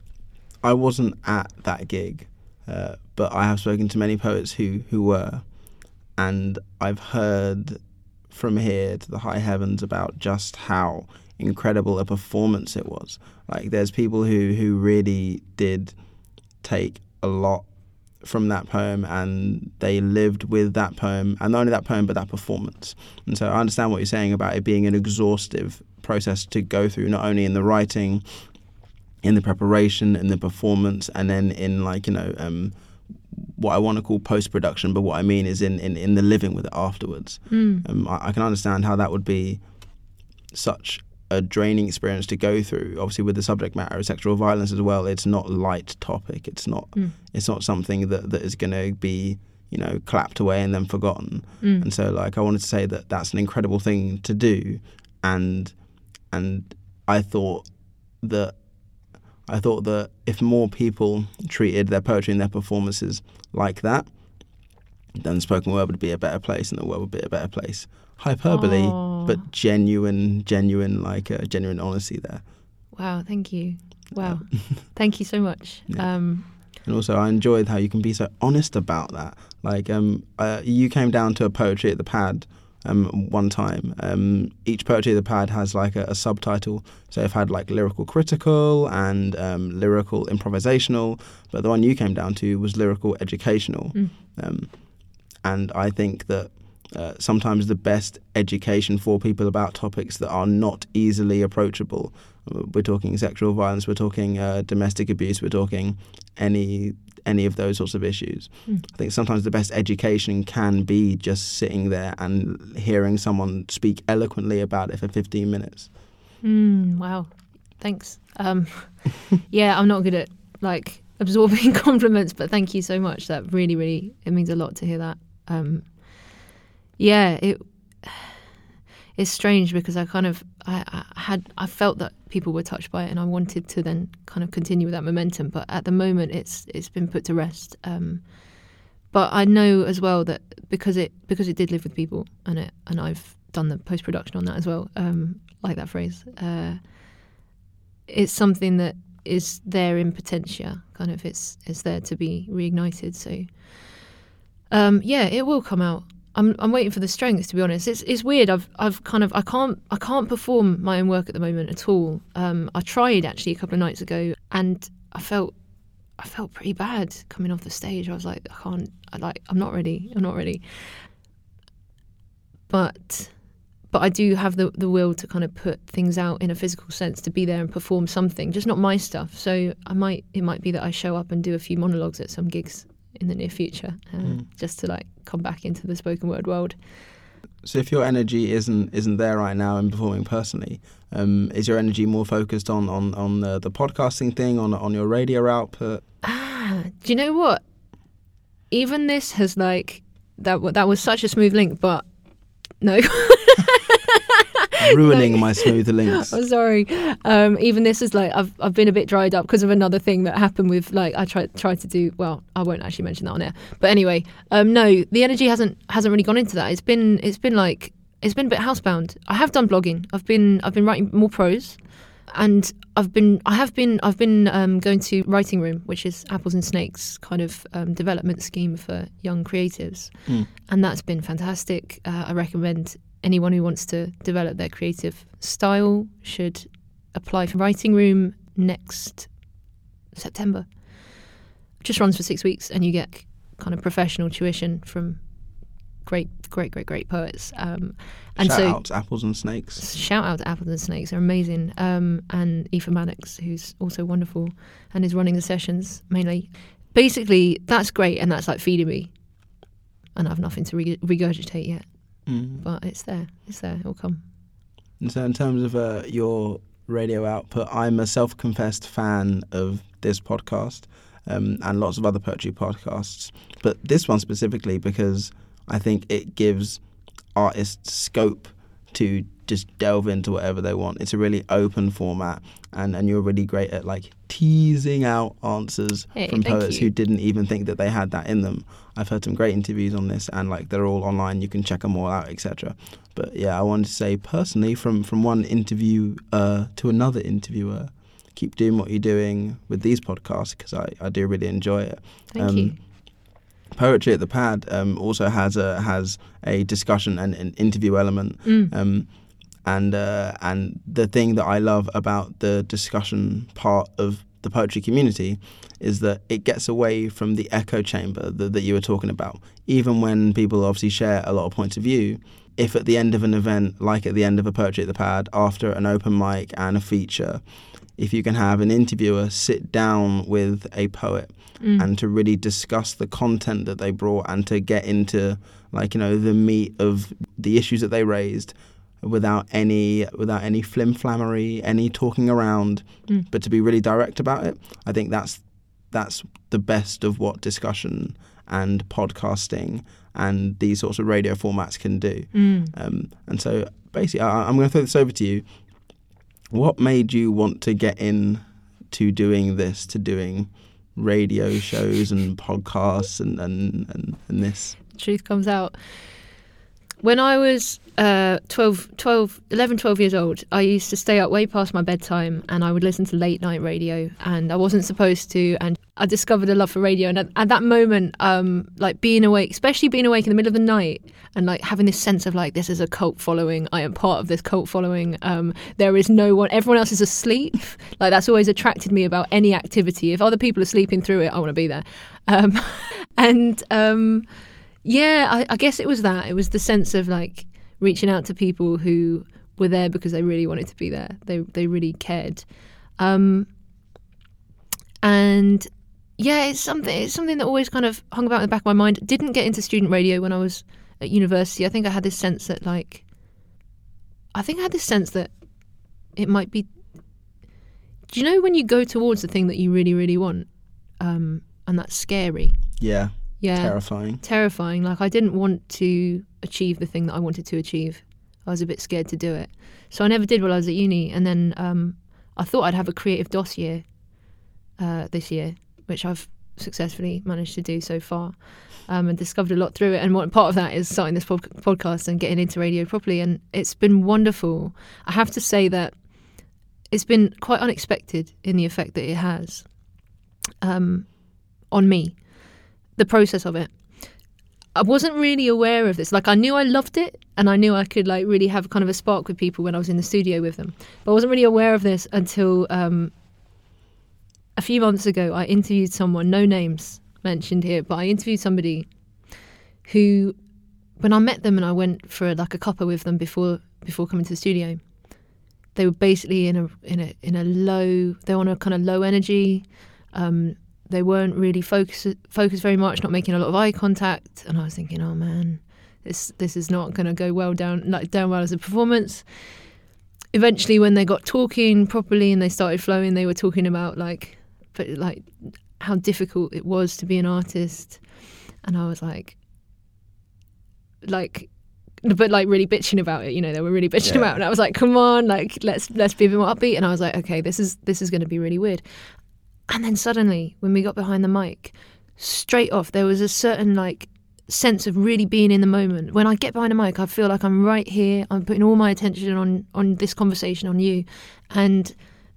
I wasn't at that gig, uh, but I have spoken to many poets who, who were, and I've heard from here to the high heavens about just how incredible a performance it was. Like, there's people who, who really did take a lot from that poem, and they lived with that poem, and not only that poem, but that performance. And so I understand what you're saying about it being an exhaustive process to go through, not only in the writing, in the preparation, in the performance, and then in, like, you know, um, what I want to call post-production, but what I mean is in, in, in the living with it afterwards. Mm. Um, I, I can understand how that would be such a draining experience to go through. Obviously, with the subject matter of sexual violence as well, it's not a light topic. It's not. Mm. It's not something that, that is going to be, you know, clapped away and then forgotten. Mm. And so, like, I wanted to say that that's an incredible thing to do, and and I thought that I thought that if more people treated their poetry and their performances like that, then the spoken word would be a better place, and the world would be a better place. Hyperbole, Aww. But genuine, genuine, like a uh, genuine honesty there.
Wow, thank you. Wow, thank you so much.
Yeah.
Um,
and also, I enjoyed how you can be so honest about that. Like, um, uh, you came down to a poetry at the Pad um, one time. Um, each poetry at the Pad has like a, a subtitle. So I've had like lyrical critical and um, lyrical improvisational, but the one you came down to was lyrical educational. Mm. Um, and I think that Uh, sometimes the best education for people about topics that are not easily approachable. We're talking sexual violence, we're talking uh, domestic abuse, we're talking any any of those sorts of issues. Mm. I think sometimes the best education can be just sitting there and hearing someone speak eloquently about it for fifteen minutes.
Mm, wow, thanks. Um, yeah, I'm not good at like absorbing compliments, but thank you so much. That really, really, it means a lot to hear that. Um, Yeah, it it's strange because I kind of I, I had I felt that people were touched by it, and I wanted to then kind of continue with that momentum. But at the moment, it's it's been put to rest. Um, but I know as well that because it because it did live with people, and it and I've done the post production on that as well. Um, like that phrase, uh, it's something that is there in potentia. Kind of, it's it's there to be reignited. So, um, yeah, it will come out. I'm I'm waiting for the strength, to be honest. It's it's weird. I've I've kind of I can't I can't perform my own work at the moment at all. Um, I tried actually a couple of nights ago, and I felt I felt pretty bad coming off the stage. I was like, I can't. I like I'm not ready. I'm not ready. But but I do have the the will to kind of put things out in a physical sense, to be there and perform something, just not my stuff. So I might it might be that I show up and do a few monologues at some gigs in the near future, uh, mm. just to like come back into the spoken word world.
So if your energy isn't isn't there right now in performing personally, um, is your energy more focused on on on the, the podcasting thing, on on your radio output?
Ah, do you know what? Even this has like that. That was such a smooth link, but no.
Ruining
no.
my smooth links.
I'm sorry. Um, even this is like I've I've been a bit dried up because of another thing that happened with like I tried tried to do. Well, I won't actually mention that on air. But anyway, um, no, the energy hasn't hasn't really gone into that. It's been it's been like it's been a bit housebound. I have done blogging. I've been I've been writing more prose. and I've been, I have been, I've been um, going to Writing Room, which is Apples and Snakes kind of um, development scheme for young creatives,
Mm.
and that's been fantastic. Uh, I recommend anyone who wants to develop their creative style should apply for Writing Room next September. It just runs for six weeks, and you get kind of professional tuition from great, great, great, great poets. Um, and
Shout
so,
out to Apples and Snakes.
Shout out to Apples and Snakes, they're amazing. Um, and Aoife Maddox, who's also wonderful and is running the sessions mainly. Basically, that's great, and that's like feeding me. And I have nothing to re- regurgitate yet.
Mm.
But it's there, it's there, it'll come.
And so in terms of uh, your radio output, I'm a self-confessed fan of this podcast um, and lots of other poetry podcasts. But this one specifically because I think it gives artists scope to just delve into whatever they want. It's a really open format, and, and you're really great at like teasing out answers
Hey,
from
thank
poets
you.
who didn't even think that they had that in them. I've heard some great interviews on this, and like they're all online. You can check them all out, et cetera. But yeah, I wanted to say personally, from from one interview uh, to another interviewer, keep doing what you're doing with these podcasts because I, I do really enjoy it.
Thank
Um,
you.
Poetry at the Pad um, also has a has a discussion and an interview element,
Mm.
um, and uh, and the thing that I love about the discussion part of the poetry community is that it gets away from the echo chamber that, that you were talking about. Even when people obviously share a lot of points of view, if at the end of an event, like at the end of a Poetry at the Pad, after an open mic and a feature, if you can have an interviewer sit down with a poet
Mm.
and to really discuss the content that they brought and to get into like, you know, the meat of the issues that they raised without any without any flim-flammery, any talking around,
Mm.
but to be really direct about it. I think that's that's the best of what discussion and podcasting and these sorts of radio formats can do.
Mm.
Um, and so basically, I, I'm going to throw this over to you. What made you want to get in to doing this, to doing radio shows and podcasts and, and, and, and this?
Truth comes out. When I was uh, twelve, twelve, eleven, twelve years old, I used to stay up way past my bedtime and I would listen to late night radio, and I wasn't supposed to, and I discovered a love for radio. And at, at that moment, um, like being awake, especially being awake in the middle of the night and like having this sense of like, this is a cult following, I am part of this cult following, um, there is no one, everyone else is asleep. Like that's always attracted me about any activity. If other people are sleeping through it, I want to be there. Um, and... Um, Yeah, I, I guess it was that. It was the sense of like reaching out to people who were there because they really wanted to be there. They they really cared, um, and yeah, it's something. It's something that always kind of hung about in the back of my mind. Didn't get into student radio when I was at university. I think I had this sense that like, I think I had this sense that it might be. Do you know when you go towards the thing that you really really want, um, and that's scary?
Yeah.
Yeah.
Terrifying.
Terrifying. Like I didn't want to achieve the thing that I wanted to achieve. I was a bit scared to do it. So I never did while I was at uni. And then um, I thought I'd have a creative dossier uh, this year, which I've successfully managed to do so far, um, and discovered a lot through it. And one part of that is starting this pod- podcast and getting into radio properly. And it's been wonderful. I have to say that it's been quite unexpected in the effect that it has um, on me. The process of it. I wasn't really aware of this. Like I knew I loved it and I knew I could like really have kind of a spark with people when I was in the studio with them. But I wasn't really aware of this until um, a few months ago. I interviewed someone, no names mentioned here, but I interviewed somebody who, when I met them and I went for like a cuppa with them before before coming to the studio, they were basically in a in a in a low. They were on a kind of low energy. Um, They weren't really focused focused very much, not making a lot of eye contact, and I was thinking, oh man, this this is not going to go well down like down well as a performance. Eventually, when they got talking properly and they started flowing, they were talking about like, but like how difficult it was to be an artist, and I was like, like, but like really bitching about it. You know, they were really bitching
Yeah.
about it. And I was like, come on, like let's let's be a bit more upbeat. And I was like, okay, this is this is going to be really weird. And then suddenly, when we got behind the mic, straight off, there was a certain like sense of really being in the moment. When I get behind the mic, I feel like I'm right here. I'm putting all my attention on on this conversation, on you, and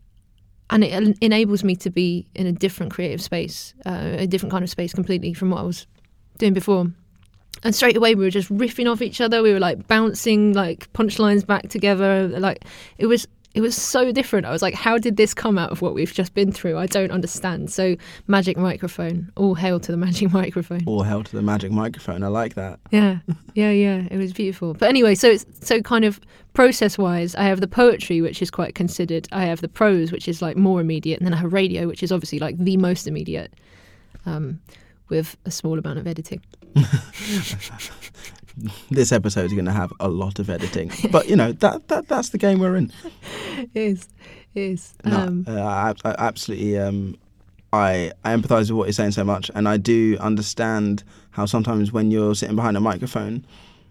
and it en- enables me to be in a different creative space, uh, a different kind of space completely from what I was doing before. And straight away we were just riffing off each other. We were like bouncing like punchlines back together. Like it was it was so different. I was like, how did this come out of what we've just been through? I don't understand. So Magic Microphone, all hail to the Magic Microphone.
All hail to the Magic Microphone. I like that.
Yeah, yeah, yeah. It was beautiful. But anyway, so it's so kind of process wise, I have the poetry, which is quite considered. I have the prose, which is like more immediate, and then I have radio, which is obviously like the most immediate. Um, with a small amount of editing.
This episode is going to have a lot of editing, but you know that that that's the game we're in.
It is, it is.
No,
Um,
uh, I, I absolutely. Um, I I empathise with what you're saying so much, and I do understand how sometimes when you're sitting behind a microphone,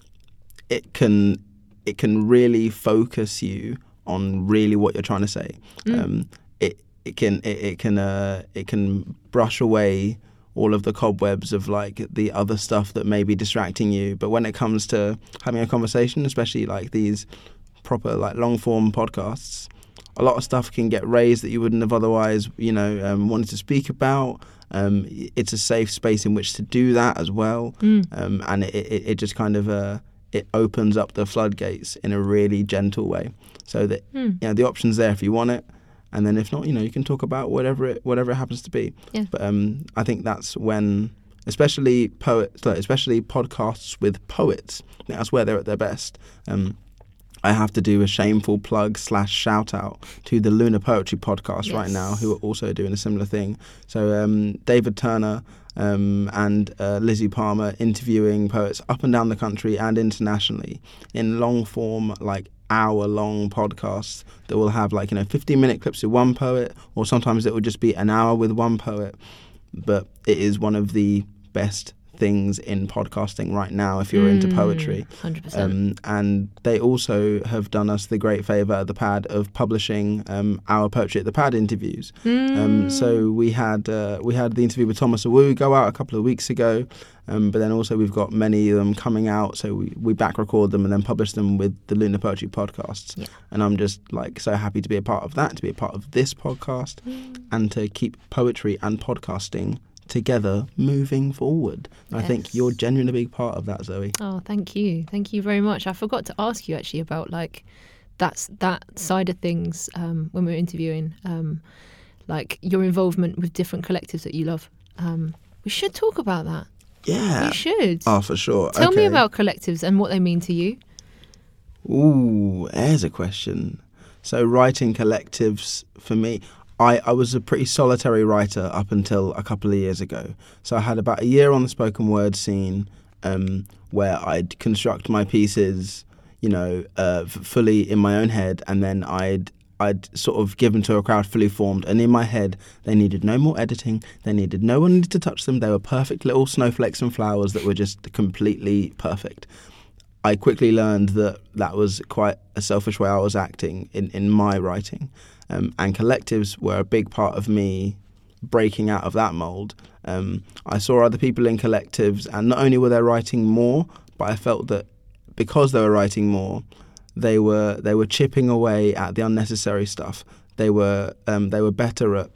it can it can really focus you on really what you're trying to say.
Mm.
Um, it it can it, it can uh, it can brush away all of the cobwebs of like the other stuff that may be distracting you. But when it comes to having a conversation, especially like these proper like long form podcasts, a lot of stuff can get raised that you wouldn't have otherwise, you know, um, wanted to speak about. Um, it's a safe space in which to do that as well.
Mm.
Um, and it, it, it just kind of, uh, it opens up the floodgates in a really gentle way so that,
Mm.
you know, the option's there if you want it. And then if not, you know, you can talk about whatever it whatever it happens to be.
Yeah.
But um, I think that's when, especially poets, like, especially podcasts with poets, I think that's where they're at their best. Um, I have to do a shameful plug slash shout out to the Lunar Poetry Podcast
Yes.
right now, who are also doing a similar thing. So um, David Turner um, and uh, Lizzie Palmer interviewing poets up and down the country and internationally in long form, like hour long podcasts that will have like, you know, fifteen minute clips with one poet, or sometimes it will just be an hour with one poet. But it is one of the best things in podcasting right now if you're into poetry.
one hundred percent.
Um, and they also have done us the great favour at the Pad of publishing um, our Poetry at the Pad interviews.
Mm.
Um, so we had uh, we had the interview with Thomas Awu go out a couple of weeks ago, um, but then also we've got many of them coming out. So we, we back record them and then publish them with the Lunar Poetry Podcasts.
Yeah.
And I'm just like so happy to be a part of that, to be a part of this podcast,
Mm.
and to keep poetry and podcasting together moving forward. I think
Yes.
you're genuinely a big part of that, Zoe.
Oh, thank you. Thank you very much. I forgot to ask you actually about like that's that side of things um, when we were interviewing, um, like your involvement with different collectives that you love. Um, we should talk about that.
Yeah.
We should.
Oh, for sure.
Tell
okay.
me about collectives and what they mean to you.
Ooh, there's a question. So writing collectives for me, I, I was a pretty solitary writer up until a couple of years ago. So I had about a year on the spoken word scene um, where I'd construct my pieces, you know, uh, f- fully in my own head, and then I'd I'd sort of given to a crowd fully formed, and in my head they needed no more editing, they needed no one needed to touch them, they were perfect little snowflakes and flowers that were just completely perfect. I quickly learned that that was quite a selfish way I was acting in, in my writing. Um, and collectives were a big part of me breaking out of that mould. Um, I saw other people in collectives, and not only were they writing more, but I felt that because they were writing more, they were they were chipping away at the unnecessary stuff. They were um, they were better at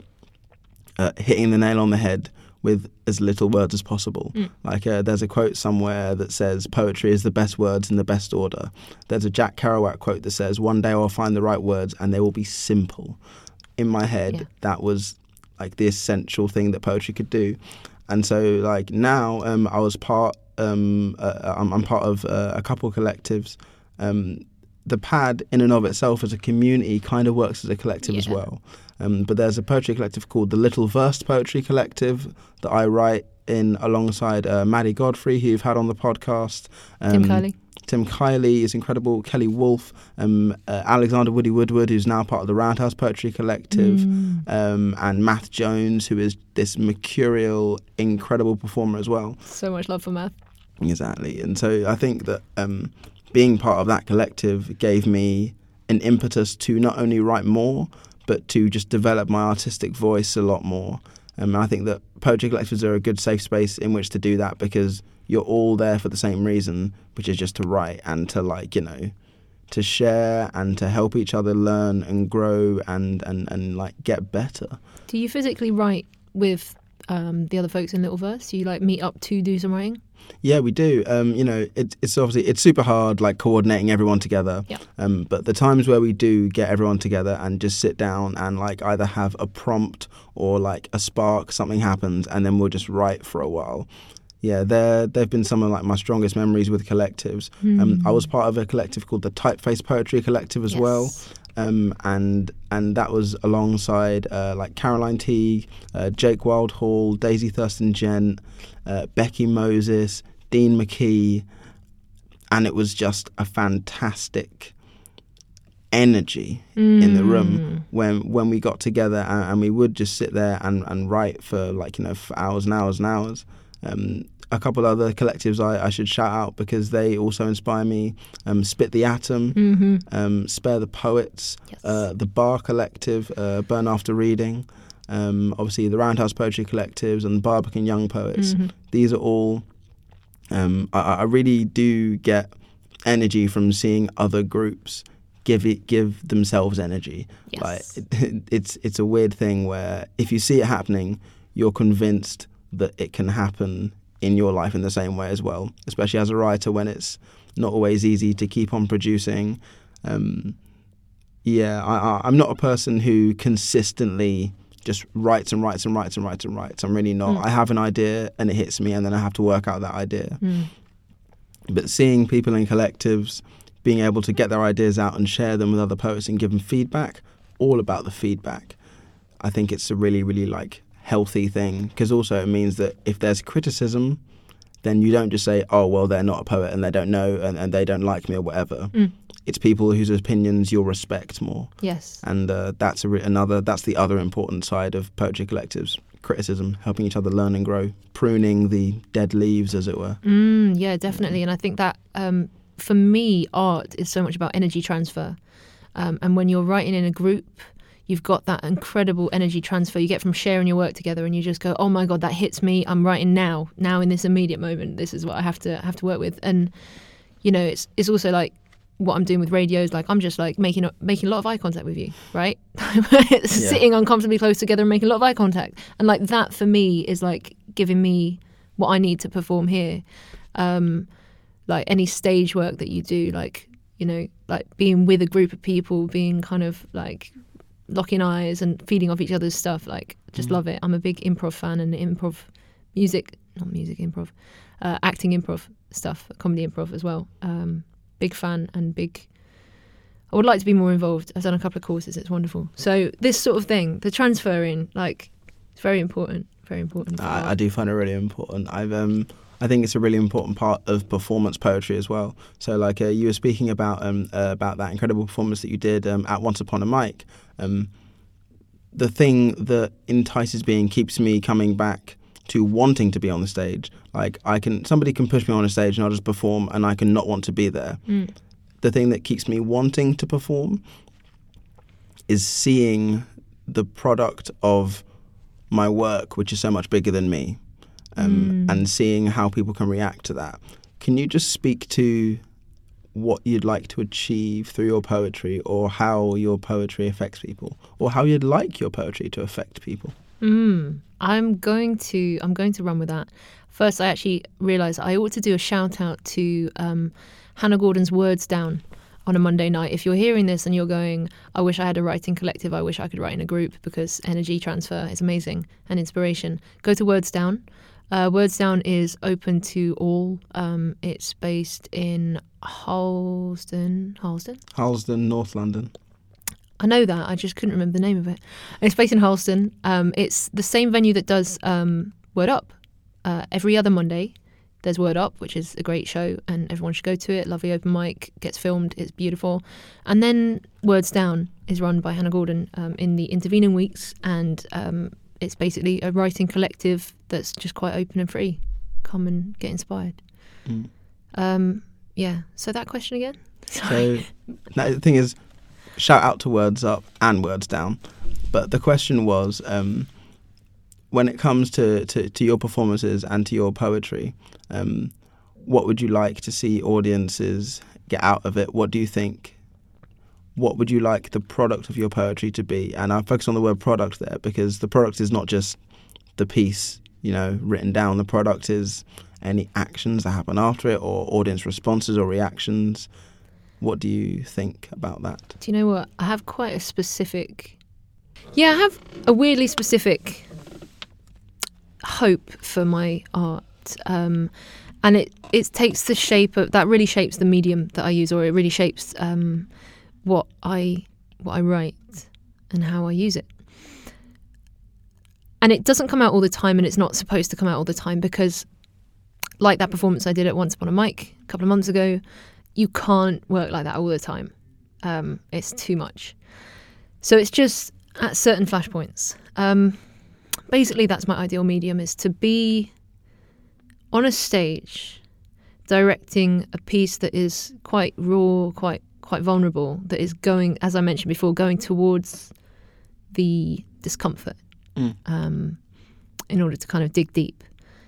uh, hitting the nail on the head with as little words as possible.
Mm.
Like uh, there's a quote somewhere that says poetry is the best words in the best order. There's a Jack Kerouac quote that says one day I'll find the right words and they will be simple. In my head,
Yeah.
that was like the essential thing that poetry could do. And so like now um, I was part, um, uh, I'm, I'm part of uh, a couple collectives. Um, the Pad in and of itself as a community kind of works as a collective as
Yeah.
well. Um, but there's a poetry collective called the Little Versed Poetry Collective that I write in alongside uh, Maddie Godfrey, who you've had on the podcast. Um,
Tim Kiley.
Tim Kiley is incredible. Kelly Wolfe, um, uh, Alexander Woody Woodward, who's now part of the Roundhouse Poetry Collective,
Mm.
um, and Math Jones, who is this mercurial, incredible performer as well.
So much love for math.
Exactly. And so I think that um, being part of that collective gave me an impetus to not only write more, but to just develop my artistic voice a lot more. Um, I think that poetry collectives are a good safe space in which to do that because you're all there for the same reason, which is just to write and to, like, you know, to share and to help each other learn and grow and, and, and like get better.
Do you physically write with um, the other folks in Littleverse? Do you like meet up to do some writing?
Yeah, we do. Um, you know, it, it's obviously it's super hard, like coordinating everyone together.
Yeah.
Um, but the times where we do get everyone together and just sit down and like either have a prompt or like a spark, something happens, and then we'll just write for a while. Yeah, there they've been some of like my strongest memories with collectives. Mm. Um, I was part of a collective called the Typeface Poetry Collective as yes. well. Um, and and that was alongside uh, like Caroline Teague, uh, Jake Wildhall, Daisy Thurston Gent, uh, Becky Moses, Dean McKee, and it was just a fantastic energy mm. in the room when when we got together, and, and we would just sit there and, and write for like you know for hours and hours and hours. Um, a couple other collectives I, I should shout out because they also inspire me. Um, Spit the Atom, mm-hmm. um, Spare the Poets, yes. uh, the Bar Collective, uh, Burn After Reading, um, obviously the Roundhouse Poetry Collectives and the Barbican Young Poets. Mm-hmm. These are all, um, I, I really do get energy from seeing other groups give it, give themselves energy.
Yes.
Like it, it's it's a weird thing where if you see it happening, you're convinced that it can happen in your life in the same way as well, especially as a writer when it's not always easy to keep on producing. Um, yeah, I, I, I'm not a person who consistently just writes and writes and writes and writes and writes. I'm really not. Mm. I have an idea and it hits me and then I have to work out that idea. Mm. But seeing people in collectives being able to get their ideas out and share them with other poets and give them feedback, all about the feedback. I think it's a really, really like healthy thing, because also it means that if there's criticism, then you don't just say, oh, well, they're not a poet and they don't know and, and they don't like me or whatever. Mm. It's people whose opinions you'll respect more.
Yes.
And uh, that's a re- another, that's the other important side of poetry collectives, criticism, helping each other learn and grow, pruning the dead leaves, as it were.
Mm, yeah, definitely. And I think that um, for me, art is so much about energy transfer. Um, and when you're writing in a group, you've got that incredible energy transfer you get from sharing your work together, and you just go, oh my God, that hits me. I'm writing now, now in this immediate moment. This is what I have to have to work with. And, you know, it's it's also like what I'm doing with radios. Like I'm just like making making a lot of eye contact with you, right? yeah. Sitting uncomfortably close together and making a lot of eye contact. And like that for me is like giving me what I need to perform here. Um, like any stage work that you do, like, you know, like being with a group of people, being kind of like locking eyes and feeding off each other's stuff, like just mm. love it. I'm a big improv fan, and improv music, not music improv, uh, acting improv stuff, comedy improv as well. Um, big fan and big, I would like to be more involved. I've done a couple of courses, it's wonderful. So this sort of thing, the transferring, like it's very important, very important.
I, I do find it really important. I've um I think it's a really important part of performance poetry as well. So like uh, you were speaking about um uh, about that incredible performance that you did um, at Once Upon a Mic. Um, the thing that entices me and keeps me coming back to wanting to be on the stage, like I can, somebody can push me on a stage and I'll just perform and I can not want to be there. Mm. The thing that keeps me wanting to perform is seeing the product of my work, which is so much bigger than me, um, mm. and seeing how people can react to that. Can you just speak to what you'd like to achieve through your poetry, or how your poetry affects people, or how you'd like your poetry to affect people?
Mm, I'm going to I'm going to run with that. First, I actually realised I ought to do a shout out to um, Hannah Gordon's Words Down on a Monday night. If you're hearing this and you're going, I wish I had a writing collective, I wish I could write in a group, because energy transfer is amazing and inspiration, go to Words Down. Uh, Words Down is open to all. Um, it's based in Harlesden. Harlesden?
Harlesden, North London.
I know that. I just couldn't remember the name of it. It's based in Harlesden. Um, it's the same venue that does um, Word Up. Uh, every other Monday, there's Word Up, which is a great show, and everyone should go to it. Lovely open mic, gets filmed. It's beautiful. And then Words Down is run by Hannah Gordon um, in the intervening weeks, and um, it's basically a writing collective that's just quite open and free. Come and get inspired. Mm. Um, yeah. So that question again?
Sorry. So no, the thing is, shout out to Words Up and Words Down. But the question was, um, when it comes to, to, to your performances and to your poetry, um, what would you like to see audiences get out of it? What do you think what would you like the product of your poetry to be? And I focus on the word product there because the product is not just the piece, you know, written down. The product is any actions that happen after it or audience responses or reactions. What do you think about that?
Do you know what? I have quite a specific... Yeah, I have a weirdly specific hope for my art. Um, and it, it takes the shape of... That really shapes the medium that I use, or it really shapes um, what I what I write and how I use it. And it doesn't come out all the time, and it's not supposed to come out all the time because, like that performance I did at Once Upon a Mic a couple of months ago, you can't work like that all the time. Um, it's too much. So it's just at certain flashpoints. Um, basically, that's my ideal medium, is to be on a stage directing a piece that is quite raw, quite quite vulnerable, that is going, as I mentioned before, going towards the discomfort mm. um, in order to kind of dig deep.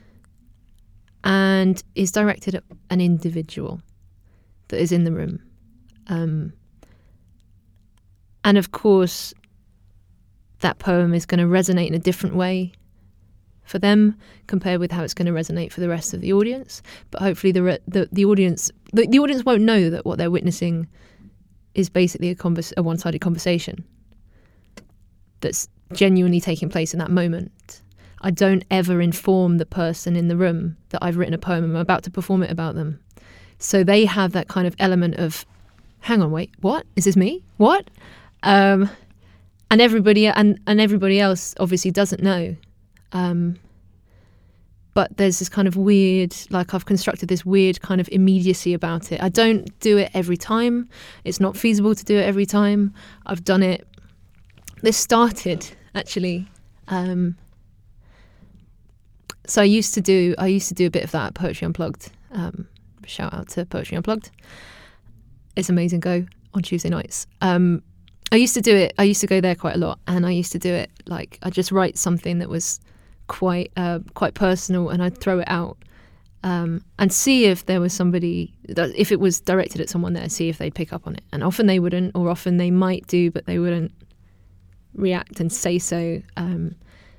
And is directed at an individual that is in the room. Um, and of course, that poem is going to resonate in a different way for them compared with how it's going to resonate for the rest of the audience. But hopefully the re- the, the audience the, the audience won't know that what they're witnessing is basically a, convers- a one-sided conversation that's genuinely taking place in that moment. I don't ever inform the person in the room that I've written a poem and I'm about to perform it about them. So they have that kind of element of, hang on, wait, what? Is this me? What? Um, and everybody and, and everybody else obviously doesn't know. Um, but there's this kind of weird, like I've constructed this weird kind of immediacy about it. I don't do it every time. It's not feasible to do it every time. I've done it. This started actually. Um, so I used to do. I used to do a bit of that at Poetry Unplugged. Um, shout out to Poetry Unplugged. It's amazing. Go on Tuesday nights. Um, I used to do it. I used to go there quite a lot, and I used to do it like I just write something that was quite uh, quite personal, and I'd throw it out um, and see if there was somebody that, if it was directed at someone there, see if they'd pick up on it. And often they wouldn't, or often they might do, but they wouldn't react and say so. Um,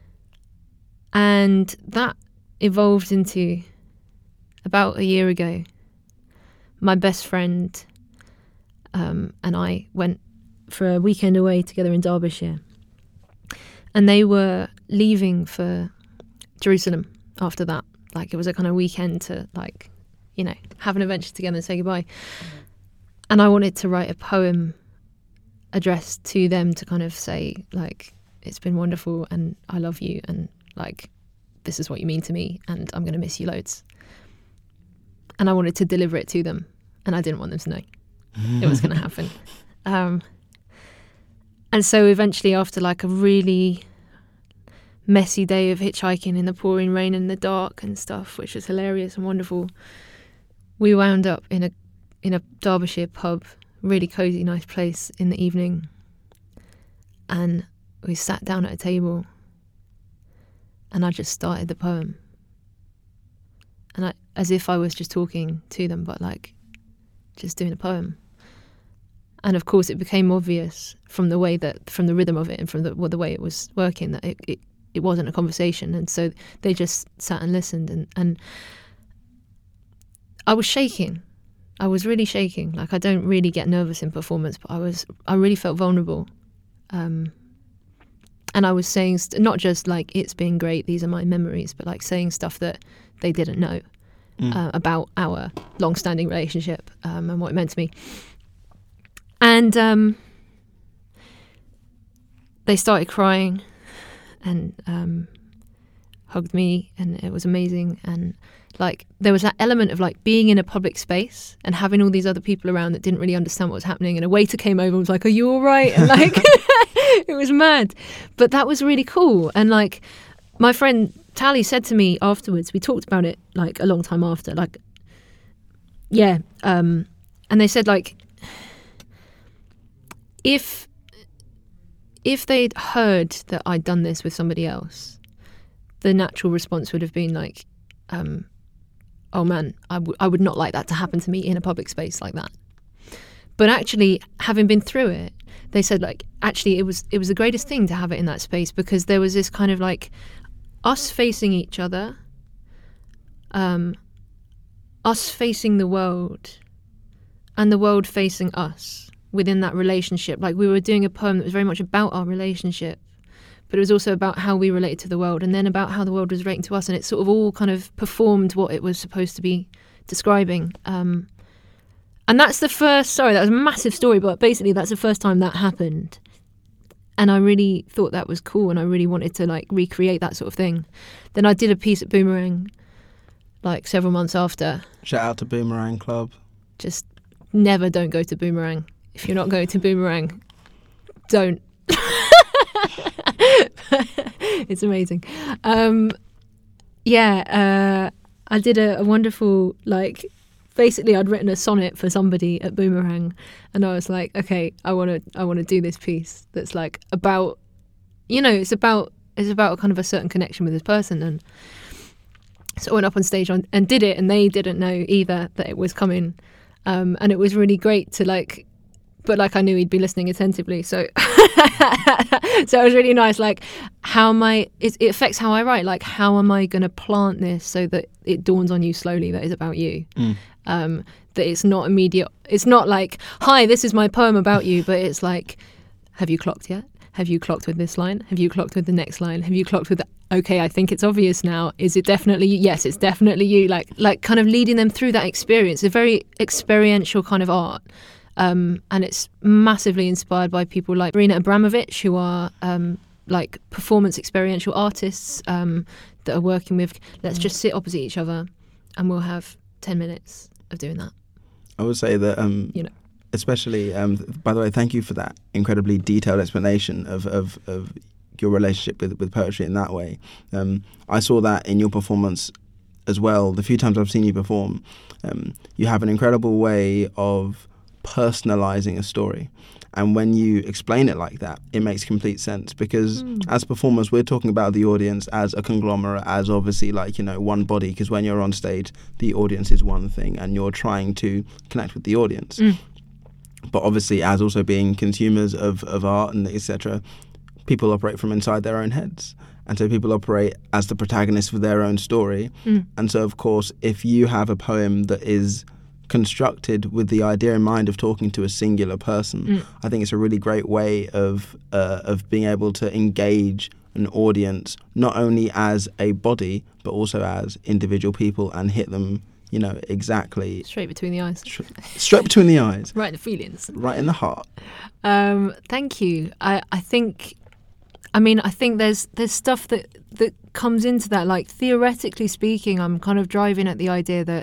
and that evolved into about a year ago. My best friend um, and I went for a weekend away together in Derbyshire, and they were leaving for Jerusalem after that. Like it was a kind of weekend to like, you know, have an adventure together and say goodbye. And I wanted to write a poem addressed to them to kind of say like, it's been wonderful and I love you and like, this is what you mean to me and I'm going to miss you loads. And I wanted to deliver it to them and I didn't want them to know it was going to happen. Um, and so eventually after like a really messy day of hitchhiking in the pouring rain and the dark and stuff, which was hilarious and wonderful, we wound up in a in a Derbyshire pub, really cosy, nice place in the evening, and we sat down at a table and I just started the poem, and I, as if I was just talking to them, but like just doing a poem. And of course it became obvious from the way that, from the rhythm of it and from the, well, the way it was working, that it, it, it wasn't a conversation. And so they just sat and listened, and, and I was shaking. I was really shaking. Like I don't really get nervous in performance, but I was, I really felt vulnerable. Um, and I was saying, st- not just like, it's been great, these are my memories, but like saying stuff that they didn't know mm. uh, about our long-standing relationship um, and what it meant to me. And um, they started crying and um, hugged me, and it was amazing. And like there was that element of like being in a public space and having all these other people around that didn't really understand what was happening. And a waiter came over and was like, "Are you all right?" And like it was mad, but that was really cool. And like my friend Tally said to me afterwards, we talked about it like a long time after, like yeah, um, and they said like, If if they'd heard that I'd done this with somebody else, the natural response would have been like, um, oh man, I, w- I would not like that to happen to me in a public space like that. But actually, having been through it, they said, like, actually, it was it was the greatest thing to have it in that space, because there was this kind of like us facing each other, um, us facing the world, and the world facing us within that relationship. Like, we were doing a poem that was very much about our relationship, but it was also about how we related to the world, and then about how the world was relating to us, and it sort of all kind of performed what it was supposed to be describing. Um, and that's the first, sorry, that was a massive story, but basically that's the first time that happened. And I really thought that was cool, and I really wanted to like recreate that sort of thing. Then I did a piece at Boomerang like several months after.
Shout out to Boomerang Club.
Just never don't go to Boomerang. If you're not going to Boomerang, don't. It's amazing. Um, yeah, uh, I did a, a wonderful, like, basically I'd written a sonnet for somebody at Boomerang, and I was like, okay, I want to, I want to do this piece that's like about, you know, it's about, it's about kind of a certain connection with this person. And so I went up on stage on, and did it, and they didn't know either that it was coming. Um, and it was really great to like, but like I knew he'd be listening attentively, so so it was really nice. Like, how am I? It, it affects how I write. Like, how am I going to plant this so that it dawns on you slowly that it's about you?
Mm.
Um, that it's not immediate. It's not like, hi, this is my poem about you, but it's like, have you clocked yet? Have you clocked with this line? Have you clocked with the next line? Have you clocked with the, okay, I think it's obvious now. Is it definitely you? Yes, it's definitely you. Like, like kind of leading them through that experience. A very experiential kind of art. Um, and it's massively inspired by people like Marina Abramovich, who are um, like performance experiential artists um, that are working with, let's just sit opposite each other and we'll have ten minutes of doing that.
I would say that, um,
you know,
especially, um, by the way, thank you for that incredibly detailed explanation of, of, of your relationship with, with poetry in that way. Um, I saw that in your performance as well. The few times I've seen you perform, um, you have an incredible way of personalizing a story, and when you explain it like that, it makes complete sense, because mm. as performers, we're talking about the audience as a conglomerate, as obviously like, you know, one body, because when you're on stage, the audience is one thing and you're trying to connect with the audience. Mm. But obviously, as also being consumers of, of art and et cetera, people operate from inside their own heads. And so people operate as the protagonists of their own story. Mm. And so, of course, if you have a poem that is constructed with the idea in mind of talking to a singular person, mm. I think it's a really great way of uh, of being able to engage an audience, not only as a body, but also as individual people, and hit them, you know, exactly...
Straight between the eyes.
Straight, straight between the eyes.
Right in the feelings.
Right in the heart.
Um, thank you. I, I think... I mean, I think there's there's stuff that, that comes into that. Like, theoretically speaking, I'm kind of driving at the idea that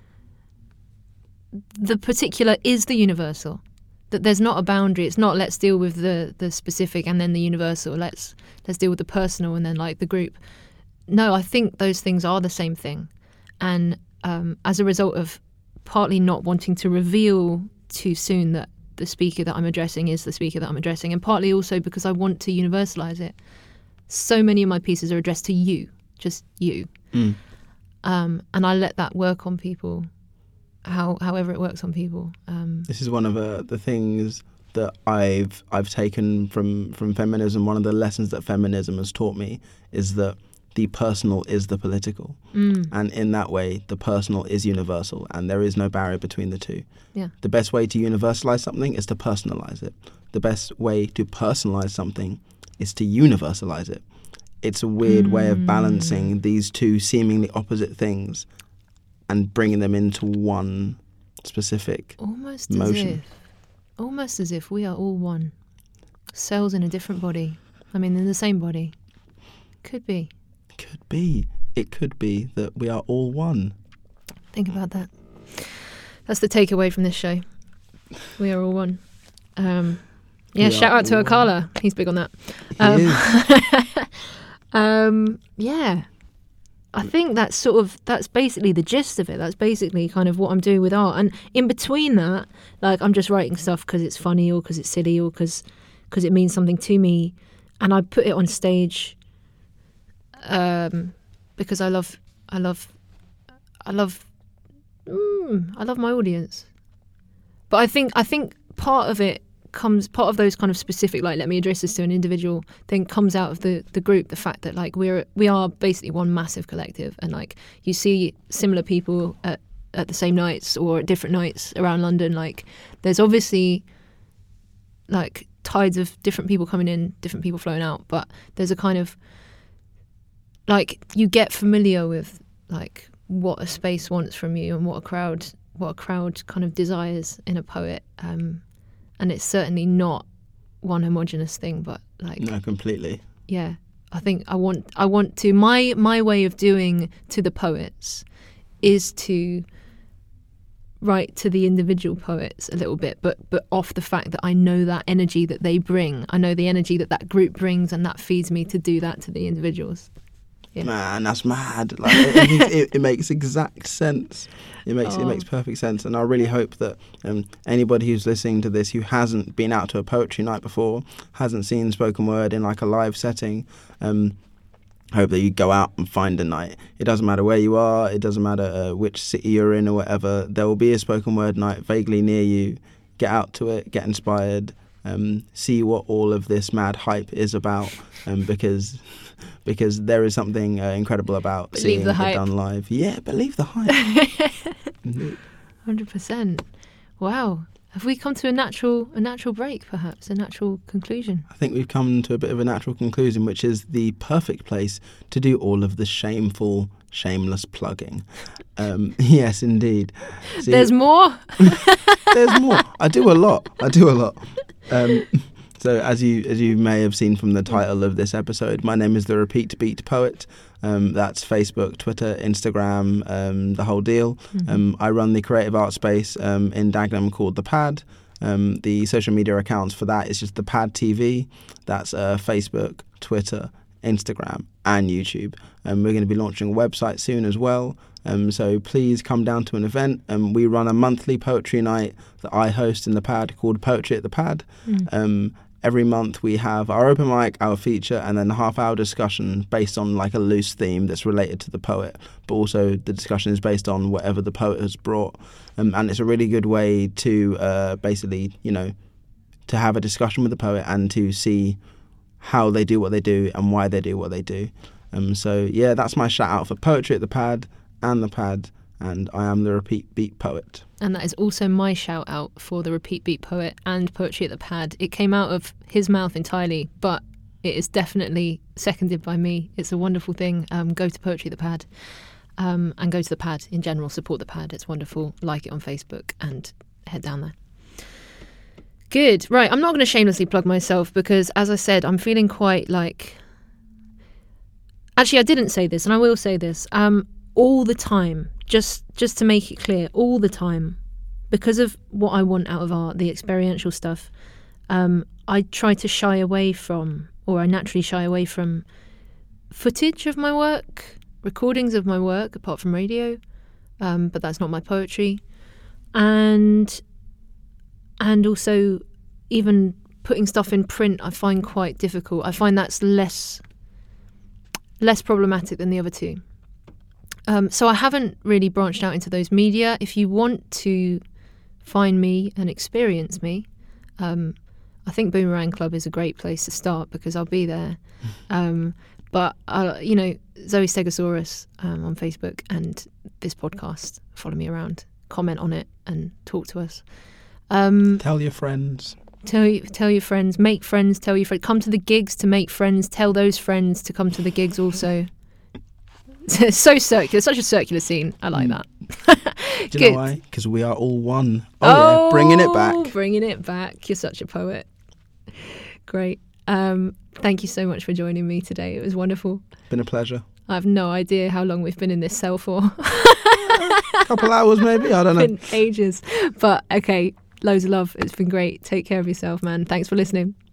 the particular is the universal, that there's not a boundary. It's not let's deal with the the specific and then the universal, let's let's deal with the personal and then like the group. No, I think those things are the same thing, and um, as a result of partly not wanting to reveal too soon that the speaker that I'm addressing is the speaker that I'm addressing, and partly also because I want to universalize it, so many of my pieces are addressed to you, just you. mm. um, and I let that work on people How, however it works on people. Um,
this is one of uh, the things that I've I've taken from, from feminism. One of the lessons that feminism has taught me is that the personal is the political. Mm. And in that way, the personal is universal, and there is no barrier between the two.
Yeah.
The best way to universalize something is to personalize it. The best way to personalize something is to universalize it. It's a weird mm. way of balancing these two seemingly opposite things and bringing them into one specific
almost
motion.
As if, almost as if we are all one. Cells in a different body. I mean, in the same body. Could be.
Could be. It could be that we are all one.
Think about that. That's the takeaway from this show. We are all one. Um, yeah, we shout out to Akala. One. He's big on that.
He um, is.
um, yeah. I think that's sort of, that's basically the gist of it. That's basically kind of what I'm doing with art. And in between that, like, I'm just writing stuff because it's funny or because it's silly or because because it means something to me. And I put it on stage um, because I love, I love, I love, mm, I love my audience. But I think, I think part of it comes, part of those kind of specific, like, let me address this to an individual thing comes out of the, the group, the fact that, like, we're, we are basically one massive collective, and, like, you see similar people at, at the same nights or at different nights around London. Like, there's obviously, like, tides of different people coming in, different people flowing out, but there's a kind of, like, you get familiar with, like, what a space wants from you and what a crowd what a crowd kind of desires in a poet, um, and it's certainly not one homogenous thing, but, like,
no, completely.
Yeah, I think I want I want to my my way of doing to the poets is to write to the individual poets a little bit, but but off the fact that I know that energy that they bring, I know the energy that that group brings, and that feeds me to do that to the individuals. Yeah.
Man, that's mad. Like, it, it, it makes exact sense. It makes
Oh.
it makes perfect sense, and I really hope that um, anybody who's listening to this who hasn't been out to a poetry night before, hasn't seen spoken word in, like, a live setting, um, hope that you go out and find a night. It doesn't matter where you are. It doesn't matter uh, which city you're in or whatever. There will be a spoken word night vaguely near you. Get out to it. Get inspired. Um, see what all of this mad hype is about, um, because because there is something uh, incredible about
Believe
seeing
the
it
hype.
done live. Yeah, believe the hype.
one hundred percent. Wow. Have we come to a natural a natural break, perhaps? A natural conclusion?
I think we've come to a bit of a natural conclusion, which is the perfect place to do all of the shameful, shameless plugging. Um, yes, indeed. See,
There's more?
there's more. I do a lot. I do a lot. Um, so as you as you may have seen from the title of this episode, my name is the Repeat Beat Poet. Um, that's Facebook, Twitter, Instagram, um, the whole deal.
Mm-hmm.
Um, I run the creative art space um, in Dagenham called The Pad. Um, the social media accounts for that is just The Pad T V. That's uh, Facebook, Twitter, Instagram, and YouTube. Um, we're going to be launching a website soon as well. Um, so please come down to an event. Um, we run a monthly poetry night that I host in The Pad called Poetry at The Pad.
Mm.
Um, every month we have our open mic, our feature, and then a half-hour discussion based on, like, a loose theme that's related to the poet. But also the discussion is based on whatever the poet has brought. Um, and it's a really good way to uh, basically, you know, to have a discussion with the poet and to see how they do what they do and why they do what they do. Um, so, yeah, that's my shout out for Poetry at The Pad and The Pad, and I am the Repeat Beat Poet.
And that is also my shout out for the Repeat Beat Poet and Poetry at the Pad. It came out of his mouth entirely, but it is definitely seconded by me. It's a wonderful thing. Um, go to Poetry at the Pad, um, and go to the Pad in general. Support the Pad. It's wonderful. Like it on Facebook and head down there. Good. Right. I'm not going to shamelessly plug myself because, as I said, I'm feeling quite like... Actually, I didn't say this, and I will say this. Um, all the time, just just to make it clear, all the time, because of what I want out of art, the experiential stuff, um, I try to shy away from, or I naturally shy away from, footage of my work, recordings of my work, apart from radio, um, but that's not my poetry, and and also even putting stuff in print I find quite difficult. I find that's less less problematic than the other two. Um, so I haven't really branched out into those media. If you want to find me and experience me, um, I think Boomerang Club is a great place to start because I'll be there. Um, but, uh, you know, Zoe Stegosaurus um, on Facebook and this podcast, follow me around, comment on it and talk to us. Um,
Tell your friends.
Tell you, tell your friends, make friends, tell your friends, come to the gigs to make friends, tell those friends to come to the gigs also. It's so circular, such a circular scene. I like that.
Do you know why? Because we are all one. Oh, oh yeah, bringing it back.
Bringing it back. You're such a poet. Great. Um, thank you so much for joining me today. It was wonderful.
Been a pleasure.
I have no idea how long we've been in this cell for.
A couple hours maybe, I don't know.
Been ages. But okay, loads of love. It's been great. Take care of yourself, man. Thanks for listening.